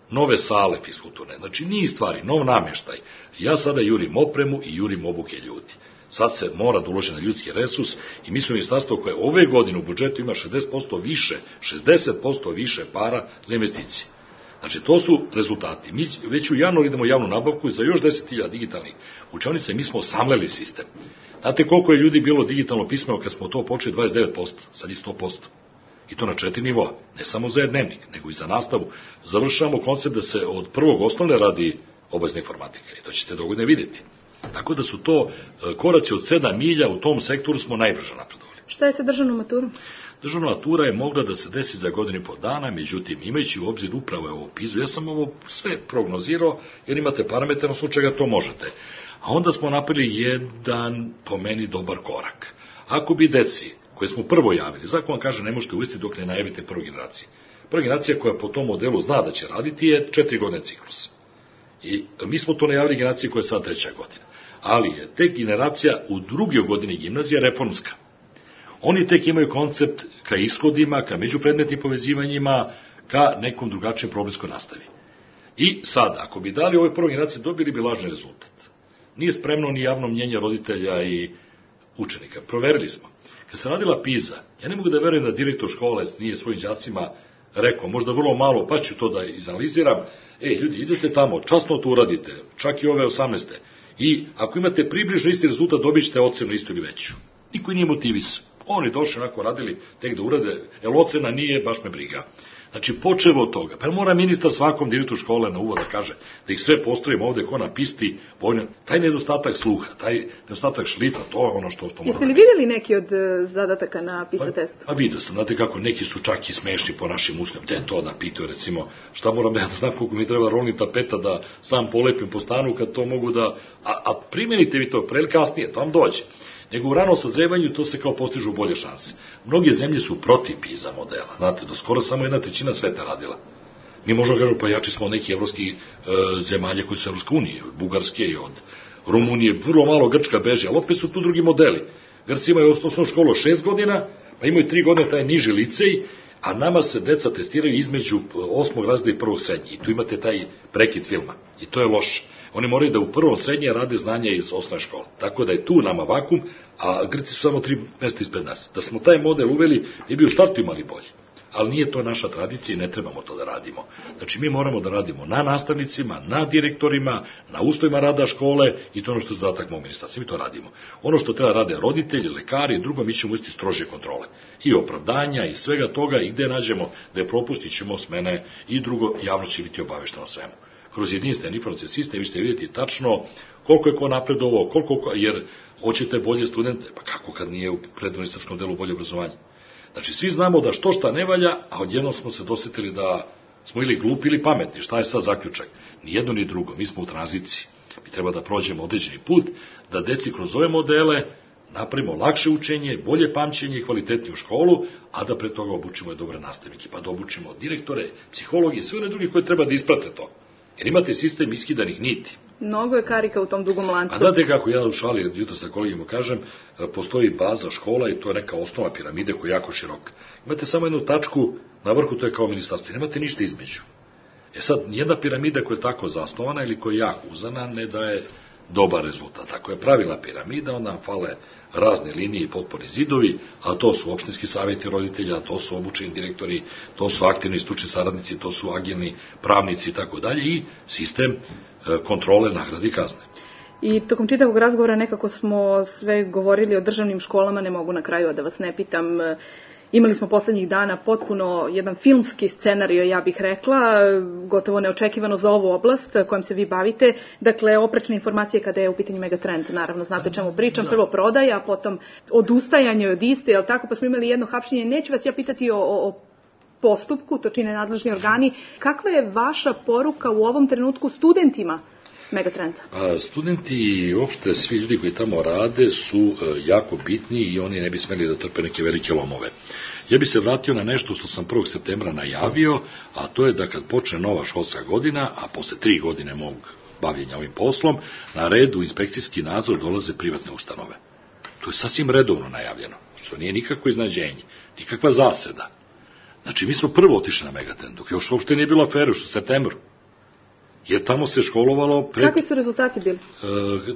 nove sale fiskulturne, znači niz stvari, nov namještaj. Ja sada jurim opremu i jurim obuke ljudi. Sad se mora da uloži na ljudski resurs i mi smo ministarstvo koje ove godine u budžetu ima šezdeset posto više, šezdeset posto više para za investicije. Znači, to su rezultati. Mi već u januar idemo u javnu nabavku za još deset hiljada digitalnih učionica i mi smo osamleli sistem. Znate koliko je ljudi bilo digitalno pismeno kad smo to počeli? dvadeset devet posto, sad je sto posto. I to na četiri nivoa, ne samo za dnevnik, nego i za nastavu. Završavamo koncept da se od prvog osnovne radi obavezna informatika i to ćete dogodine vidjeti. Tako da su to koraci od sedam milja, u tom sektoru smo najbrže napredovali. Šta je sa državnom maturom? Državna matura je mogla da se desi za godinu i po dana, međutim, imajući u obzir upravo ovo pizu, ja sam ovo sve prognozirao, jer imate parametar na slučaju čega to možete. A onda smo napravili jedan, po meni, dobar korak. Ako bi deci, koje smo prvo javili, zakon vam kaže ne možete uvesti dok ne najavite prvu generaciju. Prva generacija koja po tom modelu zna da će raditi je četiri godine ciklus. I mi smo to najavili generaciji koja je sad treća godina. Ali je tek generacija u drugoj godini gimnazija reformska. Oni tek imaju koncept ka ishodima, ka međupredmetnim povezivanjima, ka nekom drugačijem problemskoj nastavi. I sad, ako bi dali ovoj prvoj generaciji, dobili bi lažni rezultat. Nije spremno ni javno mnjenje roditelja i učenika. Proverili smo. Kad se radila PISA, ja ne mogu da verujem da direktor škole nije svojim đacima rekao, možda vrlo malo, pa ću to da izanaliziram, ej, ljudi, idete tamo, časno to uradite, čak i ove osamnaeste. I ako imate približno isti rezultat, dobit ćete ocenu istu ili veću. Niko nije motivisan. Oni došli onako radili tek da urade, jer ocena nije, baš me briga. Znači, počevo od toga. Pa mora ministar svakom direktoru škole na uvod da kaže da ih sve postrojimo ovde ko na pisti, vojno. Taj nedostatak sluha, taj nedostatak šlifa, to je ono što, što mora. Jeste li vidjeli neki od zadataka na PISA testu? Pa, pa vidio sam, znate kako, neki su čak i smešni po našim uslovima. Gde to da pitaju, recimo, šta moram da ja znam koliko mi treba rolni tapeta da sam polepim po stanu kad to mogu da... A, a primenite vi to pre kasnije, to vam dođe. Nego u rano sazrevanju to se kao postižu bolje šanse. Mnoge zemlje su protiv PISA modela, znate, do skoro samo jedna trećina sveta radila. Mi možemo da kažemo, pa jači smo od nekih evropskih e, zemalja koji su Evropske unije, od Bugarske i od Rumunije, vrlo malo Grčka beže, ali opet su tu drugi modeli. Grci imaju osnovnu školu šest godina, pa imaju tri godine taj niži licej, a nama se deca testiraju između osmog razreda i prvog srednje. I tu imate taj prekid filma. I to je loše. Oni moraju da u prvom srednje rade znanja iz osnovne škole. Tako da je tu nama vakum, a Grci su samo tri mesta ispred nas. Da smo taj model uveli, mi bi u startu imali bolje. Ali nije to naša tradicija i ne trebamo to da radimo. Znači, mi moramo da radimo na nastavnicima, na direktorima, na uslovima rada škole i to ono što je zadatak mog ministarstva. Mi to radimo. Ono što treba rade roditelji, lekari, drugo, mi ćemo uvesti strožije kontrole. I opravdanja i svega toga i gde nađemo da je propustit ćemo smene i drugo, javnost će biti obavešteno svemu. Kroz jedinstven informacijski sistem vi ćete vidjeti tačno koliko je ko napredovao, koliko, jer hoćete bolje studente, pa kako kad nije u preduniversitetskom delu bolje obrazovanje. Znači, svi znamo da što šta ne valja, a odjednom smo se dosetili da smo ili glupi ili pametni. Šta je sad zaključak? Ni jedno ni drugo, mi smo u tranziciji. Mi treba da prođemo određeni put, da deci kroz ove modele napravimo lakše učenje, bolje pamćenje i kvalitetniju školu, a da pre toga obučimo i dobre nastavnike, pa da obučimo direktore, psihologe i sve one drugi koji treba da isprate to. Jer imate sistem iskidanih niti. Mnogo je karika u tom dugom lancu. A znate kako, ja u šali jutro sa kolegima kažem, postoji baza škola i to je neka osnova piramide koja je jako široka. Imate samo jednu tačku, na vrhu to je kao ministarstvo, nemate ništa između. E sad, jedna piramida koja je tako zasnovana ili koja je jako uzana, ne daje dobar rezultat. Ako je pravila piramida, onda nam fale razne linije i potporni zidovi, a to su opštinski savjeti roditelja, to su obučeni direktori, to su aktivni stručni saradnici, to su agilni pravnici i tako dalje i sistem kontrole, nagrade i kazne. I tokom čitavog razgovora nekako smo sve govorili o državnim školama, ne mogu na kraju da vas ne pitam. Imali smo poslednjih dana potpuno jedan filmski scenario, ja bih rekla, gotovo neočekivano za ovu oblast kojom se vi bavite. Dakle, oprečne informacije kada je u pitanju Megatrend, naravno, znate o čemu pričam. Prvo prodaja, a potom odustajanje od iste, jel tako, pa smo imali jedno hapšenje. Neću vas ja pitati o, o, o postupku, to čine nadležni organi. Kakva je vaša poruka u ovom trenutku studentima Megatrenda? A, studenti i uopšte svi ljudi koji tamo rade su e, jako bitni i oni ne bi smeli da trpe neke velike lomove. Ja bi se vratio na nešto što sam prvog septembra najavio, a to je da kad počne nova školska godina, a posle tri godine mog bavljenja ovim poslom, na redu inspekcijski nadzor dolaze privatne ustanove. To je sasvim redovno najavljeno, što nije nikakvo iznenađenje, nikakva zaseda. Znači, mi smo prvo otišli na Megatrend, dok još uopšte nije bilo afere, što u septembru. jer tamo se školovalo... Pred... Kakvi su rezultati bili? E,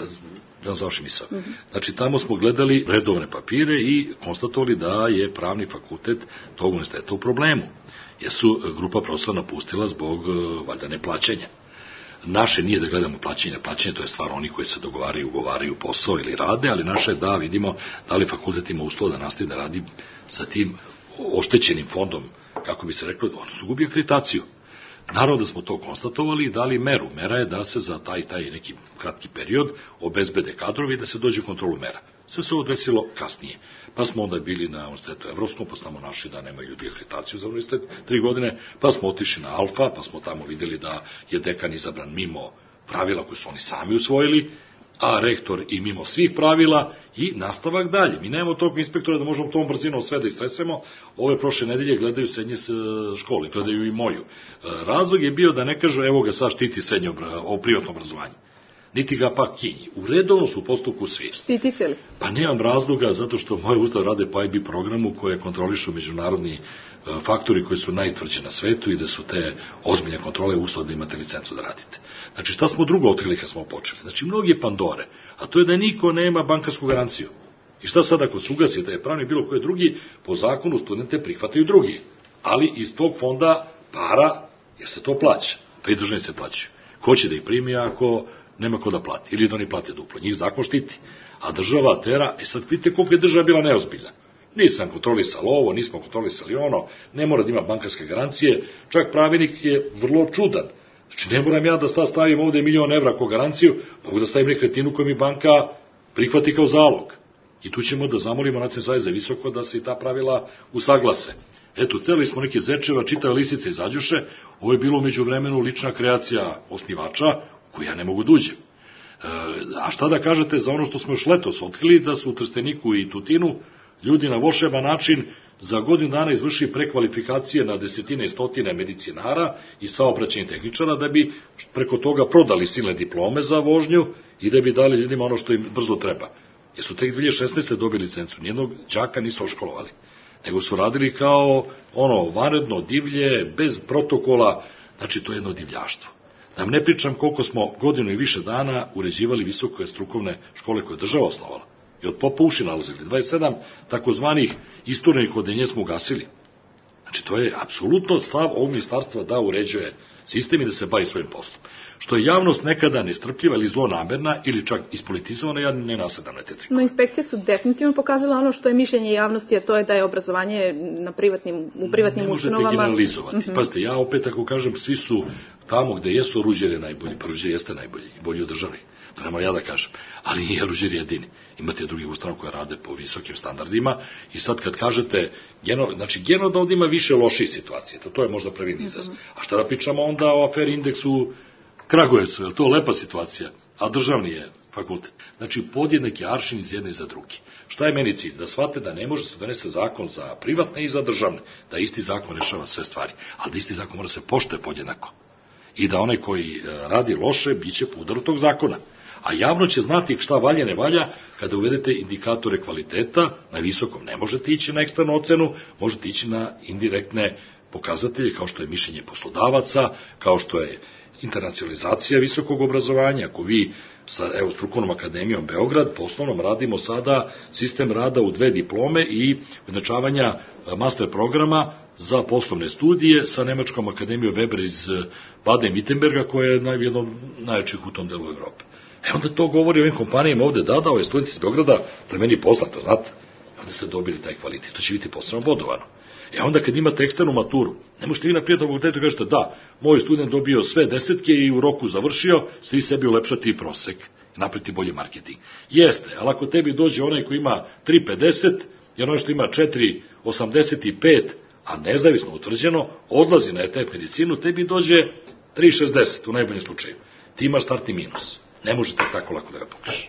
da vam završim misao. Uh -huh. Znači, tamo smo gledali redovne papire i konstatovali da je pravni fakultet tog univerziteta u problemu, jer su grupa profesora napustila zbog valjda neplaćanja. Naše nije da gledamo plaćanje, plaćanje to je stvar onih koji se dogovaraju, ugovaraju posao ili rade, ali naše je da vidimo da li fakultet ima uslova da nastavi da radi sa tim oštećenim fondom, kako bi se reklo, oni su gubi akreditaciju. Naravno da smo to konstatovali i dali meru. Mera je da se za taj taj neki kratki period obezbede kadrovi da se dođe u kontrolu mera. Sve se ovo desilo kasnije. Pa smo onda bili na univerzitetu Evropskom, pa smo našli da nema ljudi akreditaciju za univerzitet tri godine, pa smo otišli na Alfa, pa smo tamo videli da je dekan izabran mimo pravila koje su oni sami usvojili, a rektor i mimo svih pravila i nastavak dalje. Mi nemamo tog inspektora da možemo tom brzinom sve da istresemo. Ove prošle nedelje gledaju srednje škole, gledaju i moju. Razlog je bio da ne kažu evo ga sad štiti srednje o privatno obrazovanje. Niti ga pa kinji. U redovno su u postupku svi. Štitite li? Pa nemam razloga, zato što moj ustav rade po I B programu koje kontrolišu međunarodni faktori koji su najtvrđe na svetu i da su te ozbiljne kontrole uslova da imate licencu da radite. Znači, šta smo drugo otkrili kad smo počeli? Znači, mnogi pandore, a to je da niko nema bankarsku garanciju. I šta sad ako se ugasi da je pravni bilo koje drugi, po zakonu studente prihvataju drugi. Ali iz tog fonda para, jer se to plaća, pa i državni se plaćaju. Ko će da ih primi ako nema ko da plati? Ili da oni plate duplo. Njih zakon štiti. A država tera, e sad vidite koliko je država bila neozbiljna. Nisam kontrolisala ovo, nismo kontrolisali ono, ne mora da ima bankarske garancije, čak pravilnik je vrlo čudan. Znači, ne moram ja da sad stavim ovde milion evra kao garanciju, mogu da stavim nekretninu koju mi banka prihvati kao zalog. I tu ćemo da zamolimo Nacionalni savet za visoko da se i ta pravila usaglase. Eto, celi smo neke zečeva, čitave lisice i zađuše, ovo je bilo umeđu vremenu lična kreacija osnivača, koju ja ne mogu da uđem. E, a šta da kažete za ono što smo još letos otkrili, da su u Trsteniku i Tutinu ljudi na volšeban način za godinu dana izvršili prekvalifikacije na desetine i stotine medicinara i saobraćajnih tehničara da bi preko toga prodali silne diplome za vožnju i da bi dali ljudima ono što im brzo treba. Jer su tek dve hiljade šesnaeste dobili licencu, nijednog đaka nisu oškolovali, nego su radili kao ono vanredno divlje, bez protokola, znači to je jedno divljaštvo. Da vam ne pričam koliko smo godinu i više dana uređivali visoke strukovne škole koje je država osnovala. I od popa uši nalazili. dvadeset sedam takozvanih istornih odeljenja smo ugasili. Znači, to je apsolutno stav ovog ministarstva da uređuje sistem i da se bavi svojim poslom. Što je javnost nekada nestrpljiva ili zlonamerna ili čak ispolitizovana, ja ne nasedam na te trikove. No, inspekcije su definitivno pokazale ono što je mišljenje javnosti, a to je da je obrazovanje na privatnim, u privatnim ustanovama. Ne možete generalizovati. Mm-hmm. Pazite, ja opet ako kažem, svi su tamo gde jesu oruđeri najbolji, pa oruđeri jeste najbolji i bolji od države. To nema ja da kažem, ali nije oruđeri jedini. Imate drugih ustanova koje rade po visokim standardima i sad kad kažete, geno, znači genod ovdje ima više loših situacije, to, to je možda prvi nizaz. A šta da pričamo onda o aferi indeksu Kragujevcu, je li to lepa situacija, a državni je fakultet. Znači podjednaki aršin iz jedne i za drugi. Šta je meni cilj? Da shvate da ne može se donese zakon za privatne i za državne, da isti zakon rešava sve stvari, ali da isti zakon mora se poštuje podjednako. I da onaj koji radi loše, bit će po udaru tog zakona. A javno će znati šta valja, ne valja, kada uvedete indikatore kvaliteta, na visokom ne možete ići na eksternu ocenu, možete ići na indirektne pokazatelje, kao što je mišljenje poslodavaca, kao što je internacionalizacija visokog obrazovanja. Ako vi sa evo, Strukovnom akademijom Beograd, po osnovnom radimo sada sistem rada u dve diplome i ujednačavanja master programa za poslovne studije sa Nemačkom akademijom Weber iz Baden-Württemberga, koja je jedna od najjačih u tom delu Evrope. E onda to govori o ovim kompanijama ovde, da, da, ovaj student iz Beograda, to je meni poznato, znate, onda ste dobili taj kvalitet, to će biti posebno bodovano. E onda kad imate eksternu maturu, ne možete vi na prijatnom fakultetu kažete da, moj student dobio sve desetke i u roku završio, ste vi sebi ulepšati prosek i napriti bolji marketing. Jeste, ali ako tebi dođe onaj koji ima tri pedeset, jer ono što ima četiri osamdeset pet, a nezavisno utvrđeno, odlazi na E T F medicinu, tebi dođe tri šezdeset u najboljem slučaju. Ti imaš startni minus. Ne možete tako lako da ga pokriš.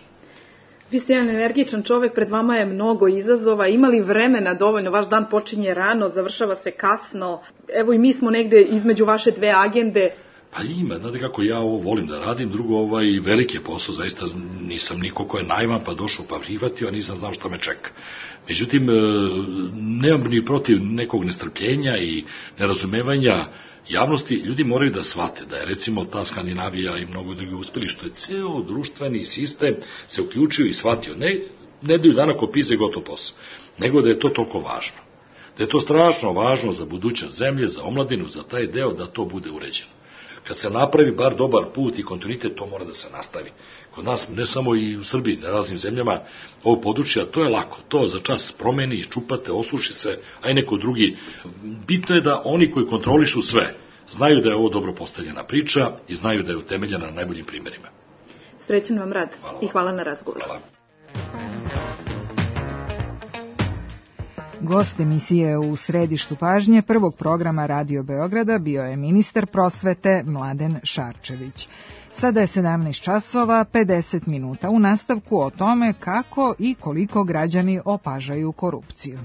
Vi ste jedan energičan čovek, pred vama je mnogo izazova, imali vremena dovoljno, vaš dan počinje rano, završava se kasno, evo i mi smo negde između vaše dve agende. Pa ima, znate kako ja ovo volim da radim, drugo ovaj veliki posao, zaista nisam niko ko je naivan pa došao pa prihvatio, a nisam znao šta me čeka. Međutim, nemam ni protiv nekog nestrpljenja i nerazumevanja, javnosti, ljudi moraju da shvate da je recimo ta Skandinavija i mnogo drugi uspeli, što je ceo društveni sistem se uključio i shvatio. Ne, ne daju dana ko pize gotov posao, nego da je to toliko važno. Da je to strašno važno za budućnost zemlje, za omladinu, za taj deo da to bude uređeno. Kad se napravi bar dobar put i kontinuitet, to mora da se nastavi. Kod nas, ne samo i u Srbiji, na raznim zemljama ovog područja, to je lako. To za čas promeni, iščupate, osuši se, a i neko drugi. Bitno je da oni koji kontrolišu sve, znaju da je ovo dobro postavljena priča i znaju da je utemeljena na najboljim primjerima. Srećan vam rad hvala. I hvala na razgovor. Hvala. Gost emisije u središtu pažnje prvog programa Radio Beograda bio je ministar prosvete Mladen Šarčević. Sada je sedamnaest časova pedeset minuta. U nastavku o tome kako i koliko građani opažaju korupciju.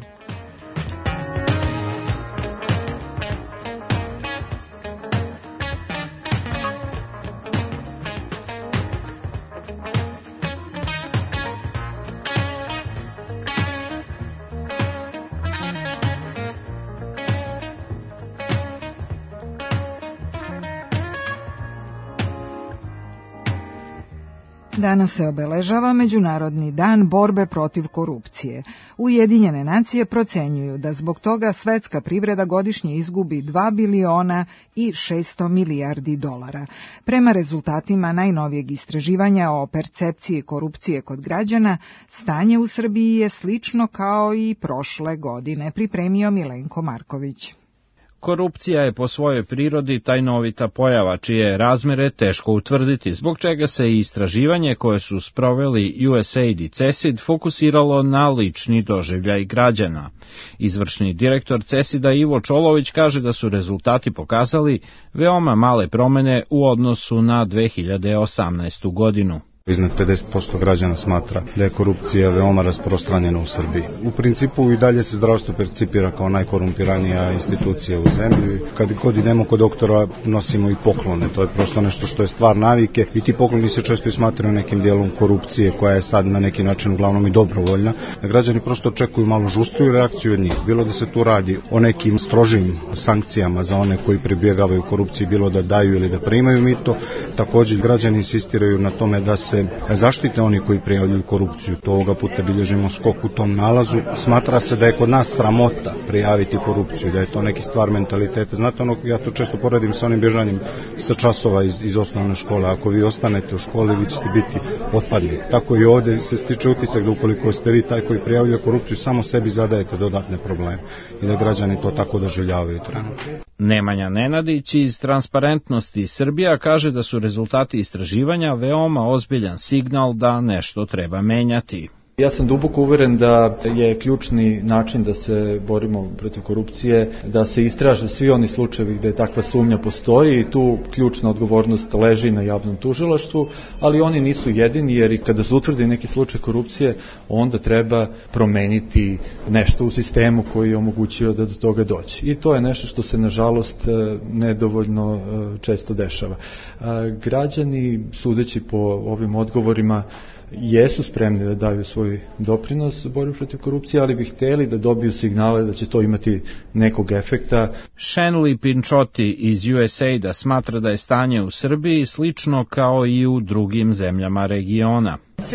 Danas se obeležava Međunarodni dan borbe protiv korupcije. Ujedinjene nacije procenjuju da zbog toga svetska privreda godišnje izgubi dva biliona i šesto milijardi dolara. Prema rezultatima najnovijeg istraživanja o percepciji korupcije kod građana, stanje u Srbiji je slično kao i prošle godine, pripremio Milenko Marković. Korupcija je po svojoj prirodi tajnovita pojava, čije razmere teško utvrditi, zbog čega se i istraživanje koje su sproveli U S A I D i C E S I D fokusiralo na lični doživljaj građana. Izvršni direktor C E S I D-a Ivo Čolović kaže da su rezultati pokazali veoma male promene u odnosu na dve hiljade osamnaestu godinu. Iznad pedeset posto građana smatra da je korupcija veoma rasprostranjena u Srbiji. U principu i dalje se zdravstvo percipira kao najkorumpiranija institucija u zemlji. Kad god idemo kod doktora nosimo i poklone, to je prosto nešto što je stvar navike i ti pokloni se često i smatraju nekim dijelom korupcije koja je sad na neki način uglavnom i dobrovoljna. Građani prosto očekuju malo žustriju reakciju od njih, bilo da se tu radi o nekim strožim sankcijama za one koji pribjegavaju korupciji, bilo da daju ili da primaju mito. Također građani insistiraju na tome da se zaštite oni koji prijavljuju korupciju. To ovoga puta bilježimo skok u tom nalazu. Smatra se da je kod nas sramota prijaviti korupciju, da je to neki stvar mentaliteta. Znate, ono, ja to često poredim sa onim bježanjem sa časova iz, iz osnovne škole. Ako vi ostanete u školi, vi ćete biti otpadnik. Tako i ovdje se stiče utisak da ukoliko ste vi taj koji prijavljuje korupciju, samo sebi zadajete dodatne probleme i da građani to tako doživljavaju trenutno. Nemanja Nenadić iz Transparentnosti Srbija kaže da su rezultati istraživanja veoma ozbiljan signal da nešto treba menjati. Ja sam duboko uveren da je ključni način da se borimo protiv korupcije, da se istraže svi oni slučajevi gde takva sumnja postoji i tu ključna odgovornost leži na javnom tužilaštvu, ali oni nisu jedini jer i kada se utvrdi neki slučaj korupcije, onda treba promeniti nešto u sistemu koji je omogućio da do toga dođe. I to je nešto što se nažalost nedovoljno često dešava. Građani, sudeći po ovim odgovorima, jesu spremni da daju svoj doprinos borbi protiv korupcije, ali bi hteli da dobiju signale da će to imati nekog efekta. Shenli Pinchoti iz U S A I D-a smatra da je stanje u Srbiji slično kao i u drugim zemljama regiona.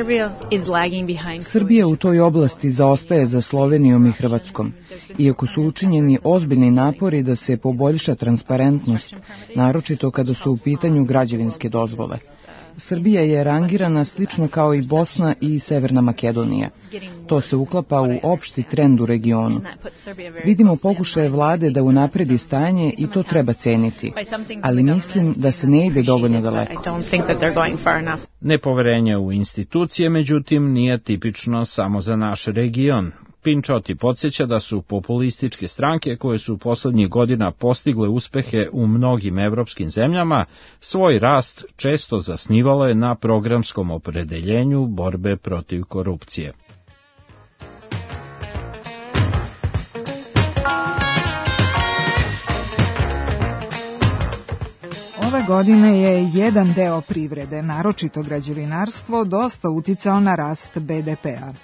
Srbija u toj oblasti zaostaje za Slovenijom i Hrvatskom, iako su učinjeni ozbiljni napori da se poboljša transparentnost, naročito kada su u pitanju građevinske dozvole. Srbija je rangirana slično kao i Bosna i Severna Makedonija. To se uklapa u opšti trend u regionu. Vidimo pokušaje vlade da unapredi stanje i to treba ceniti, ali mislim da se ne ide dovoljno daleko. Nepoverenje u institucije, međutim, nije tipično samo za naš region. Pinchoti podsjeća da su populističke stranke koje su poslednjih godina postigle uspehe u mnogim evropskim zemljama, svoj rast često zasnivale na programskom opredeljenju borbe protiv korupcije. Ove godine je jedan deo privrede, naročito građevinarstvo, dosta uticao na rast B D P-a.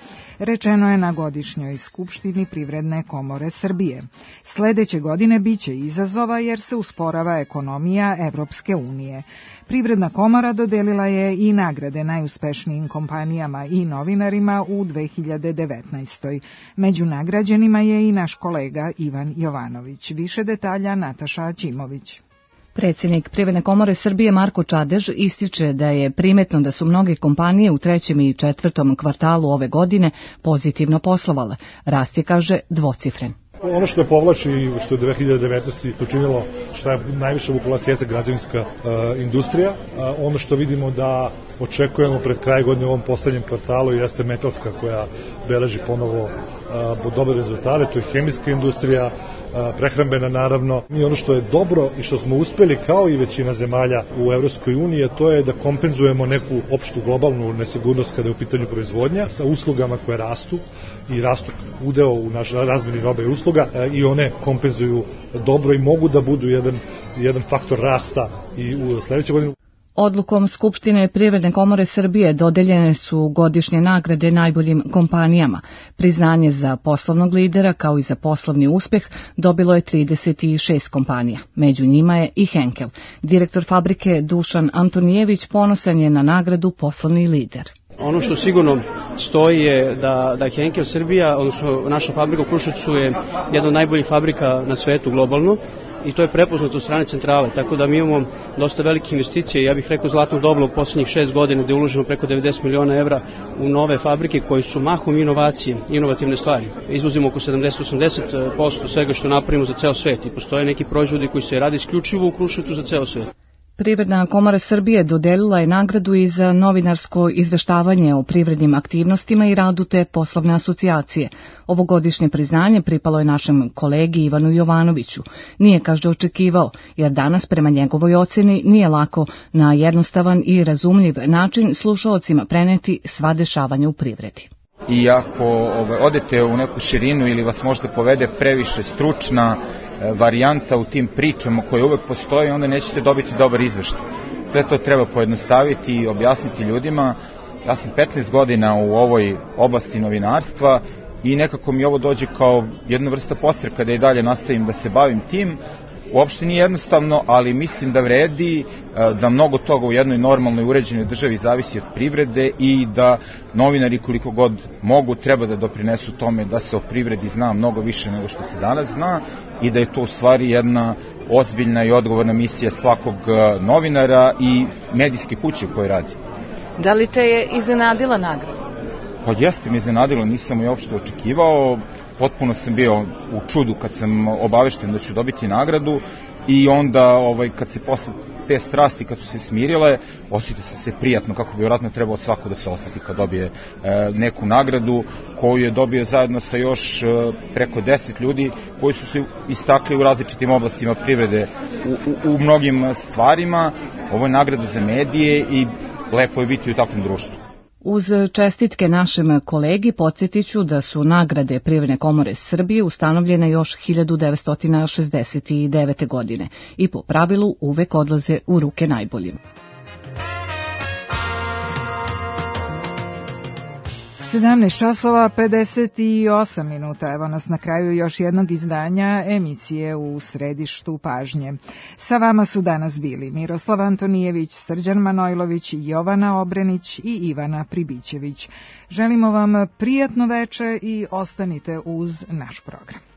rečeno je na godišnjoj skupštini Privredne komore Srbije. Sledeće godine biće izazova jer se usporava ekonomija Evropske unije. Privredna komora dodelila je i nagrade najuspešnijim kompanijama i novinarima u dve hiljade devetnaestoj. Među nagrađenima je i naš kolega Ivan Jovanović. Više detalja Nataša Aćimović. Predsjednik Privredne komore Srbije Marko Čadež ističe da je primetno da su mnoge kompanije u trećem i četvrtom kvartalu ove godine pozitivno poslovale. Rast je, kaže, dvocifren. Ono što je povlači i što je dve hiljade devetnaeste. učinilo šta je najviše vukla sjesa građevinska uh, industrija. Uh, ono što vidimo da očekujemo pred kraj godine u ovom poslednjem kvartalu jeste metalska koja beleži ponovo uh, dobre rezultate, to je hemijska industrija, prehrambena naravno. I ono što je dobro i što smo uspeli kao i većina zemalja u Evropskoj uniji, to je da kompenzujemo neku opštu globalnu nesigurnost kada je u pitanju proizvodnja sa uslugama koje rastu i rastu udeo u naš razmeni robe i usluga i one kompenzuju dobro i mogu da budu jedan, jedan faktor rasta i u sledećoj godini. Odlukom Skupštine Privredne komore Srbije dodeljene su godišnje nagrade najboljim kompanijama. Priznanje za poslovnog lidera kao i za poslovni uspeh dobilo je trideset šest kompanija. Među njima je i Henkel. Direktor fabrike Dušan Antonijević ponosan je na nagradu poslovni lider. Ono što sigurno stoji je da, da Henkel Srbija, odnosno naša fabrika u Kruševcu je jedna od najboljih fabrika na svetu globalno. I to je prepoznato od strane centrale, tako da mi imamo dosta velike investicije, ja bih rekao zlatno doba u poslednjih šest godina gde uložimo preko devedeset miliona evra u nove fabrike koji su mahom inovacije, inovativne stvari. Izvozimo oko sedamdeset do osamdeset posto svega što napravimo za ceo svet i postoje neki proizvodi koji se rade isključivo u Kruševcu za ceo svet. Privredna komora Srbije dodelila je nagradu i za novinarsko izveštavanje o privrednim aktivnostima i radu te poslovne asocijacije. Ovogodišnje priznanje pripalo je našem kolegi Ivanu Jovanoviću. Nije, kaže, očekivao, jer danas prema njegovoj oceni nije lako na jednostavan i razumljiv način slušaocima preneti sva dešavanja u privredi. I ako ovaj, odete u neku širinu ili vas možda povede previše stručna varijanta u tim pričama koje uvek postoje, onda nećete dobiti dobar izveštaj. Sve to treba pojednostaviti i objasniti ljudima. Ja sam petnaest godina u ovoj oblasti novinarstva i nekako mi ovo dođe kao jedna vrsta podstreka da i dalje nastavim da se bavim tim. Uopšte nije jednostavno, ali mislim da vredi, da mnogo toga u jednoj normalnoj uređenoj državi zavisi od privrede i da novinari koliko god mogu treba da doprinesu tome da se o privredi zna mnogo više nego što se danas zna i da je to u stvari jedna ozbiljna i odgovorna misija svakog novinara i medijske kuće u kojoj radi. Da li te je iznenadila nagrada? Pa jeste mi iznenadilo, nisam je uopšte očekivao. Potpuno sam bio u čudu kad sam obavešten da ću dobiti nagradu i onda ovaj, kad se posle te strasti, kad su se smirile, osjetio sam se prijatno, kako bi vjerojatno trebao svako da se osjeti kad dobije e, neku nagradu koju je dobio zajedno sa još e, preko deset ljudi koji su se istakli u različitim oblastima privrede u, u, u mnogim stvarima. Ovo je nagrada za medije i lepo je biti u takvom društvu. Uz čestitke našem kolegi podsjetiću da su nagrade Privredne komore Srbije ustanovljene još hiljadu devetsto šezdeset devete. godine i po pravilu uvek odlaze u ruke najboljim. sedamnaest časova pedeset osam minuta, evo nas na kraju još jednog izdanja emisije U središtu pažnje. Sa vama su danas bili Miroslav Antonijević, Srđan Manojlović, Jovana Obrenić i Ivana Pribićević. Želimo vam prijatno veče i ostanite uz naš program.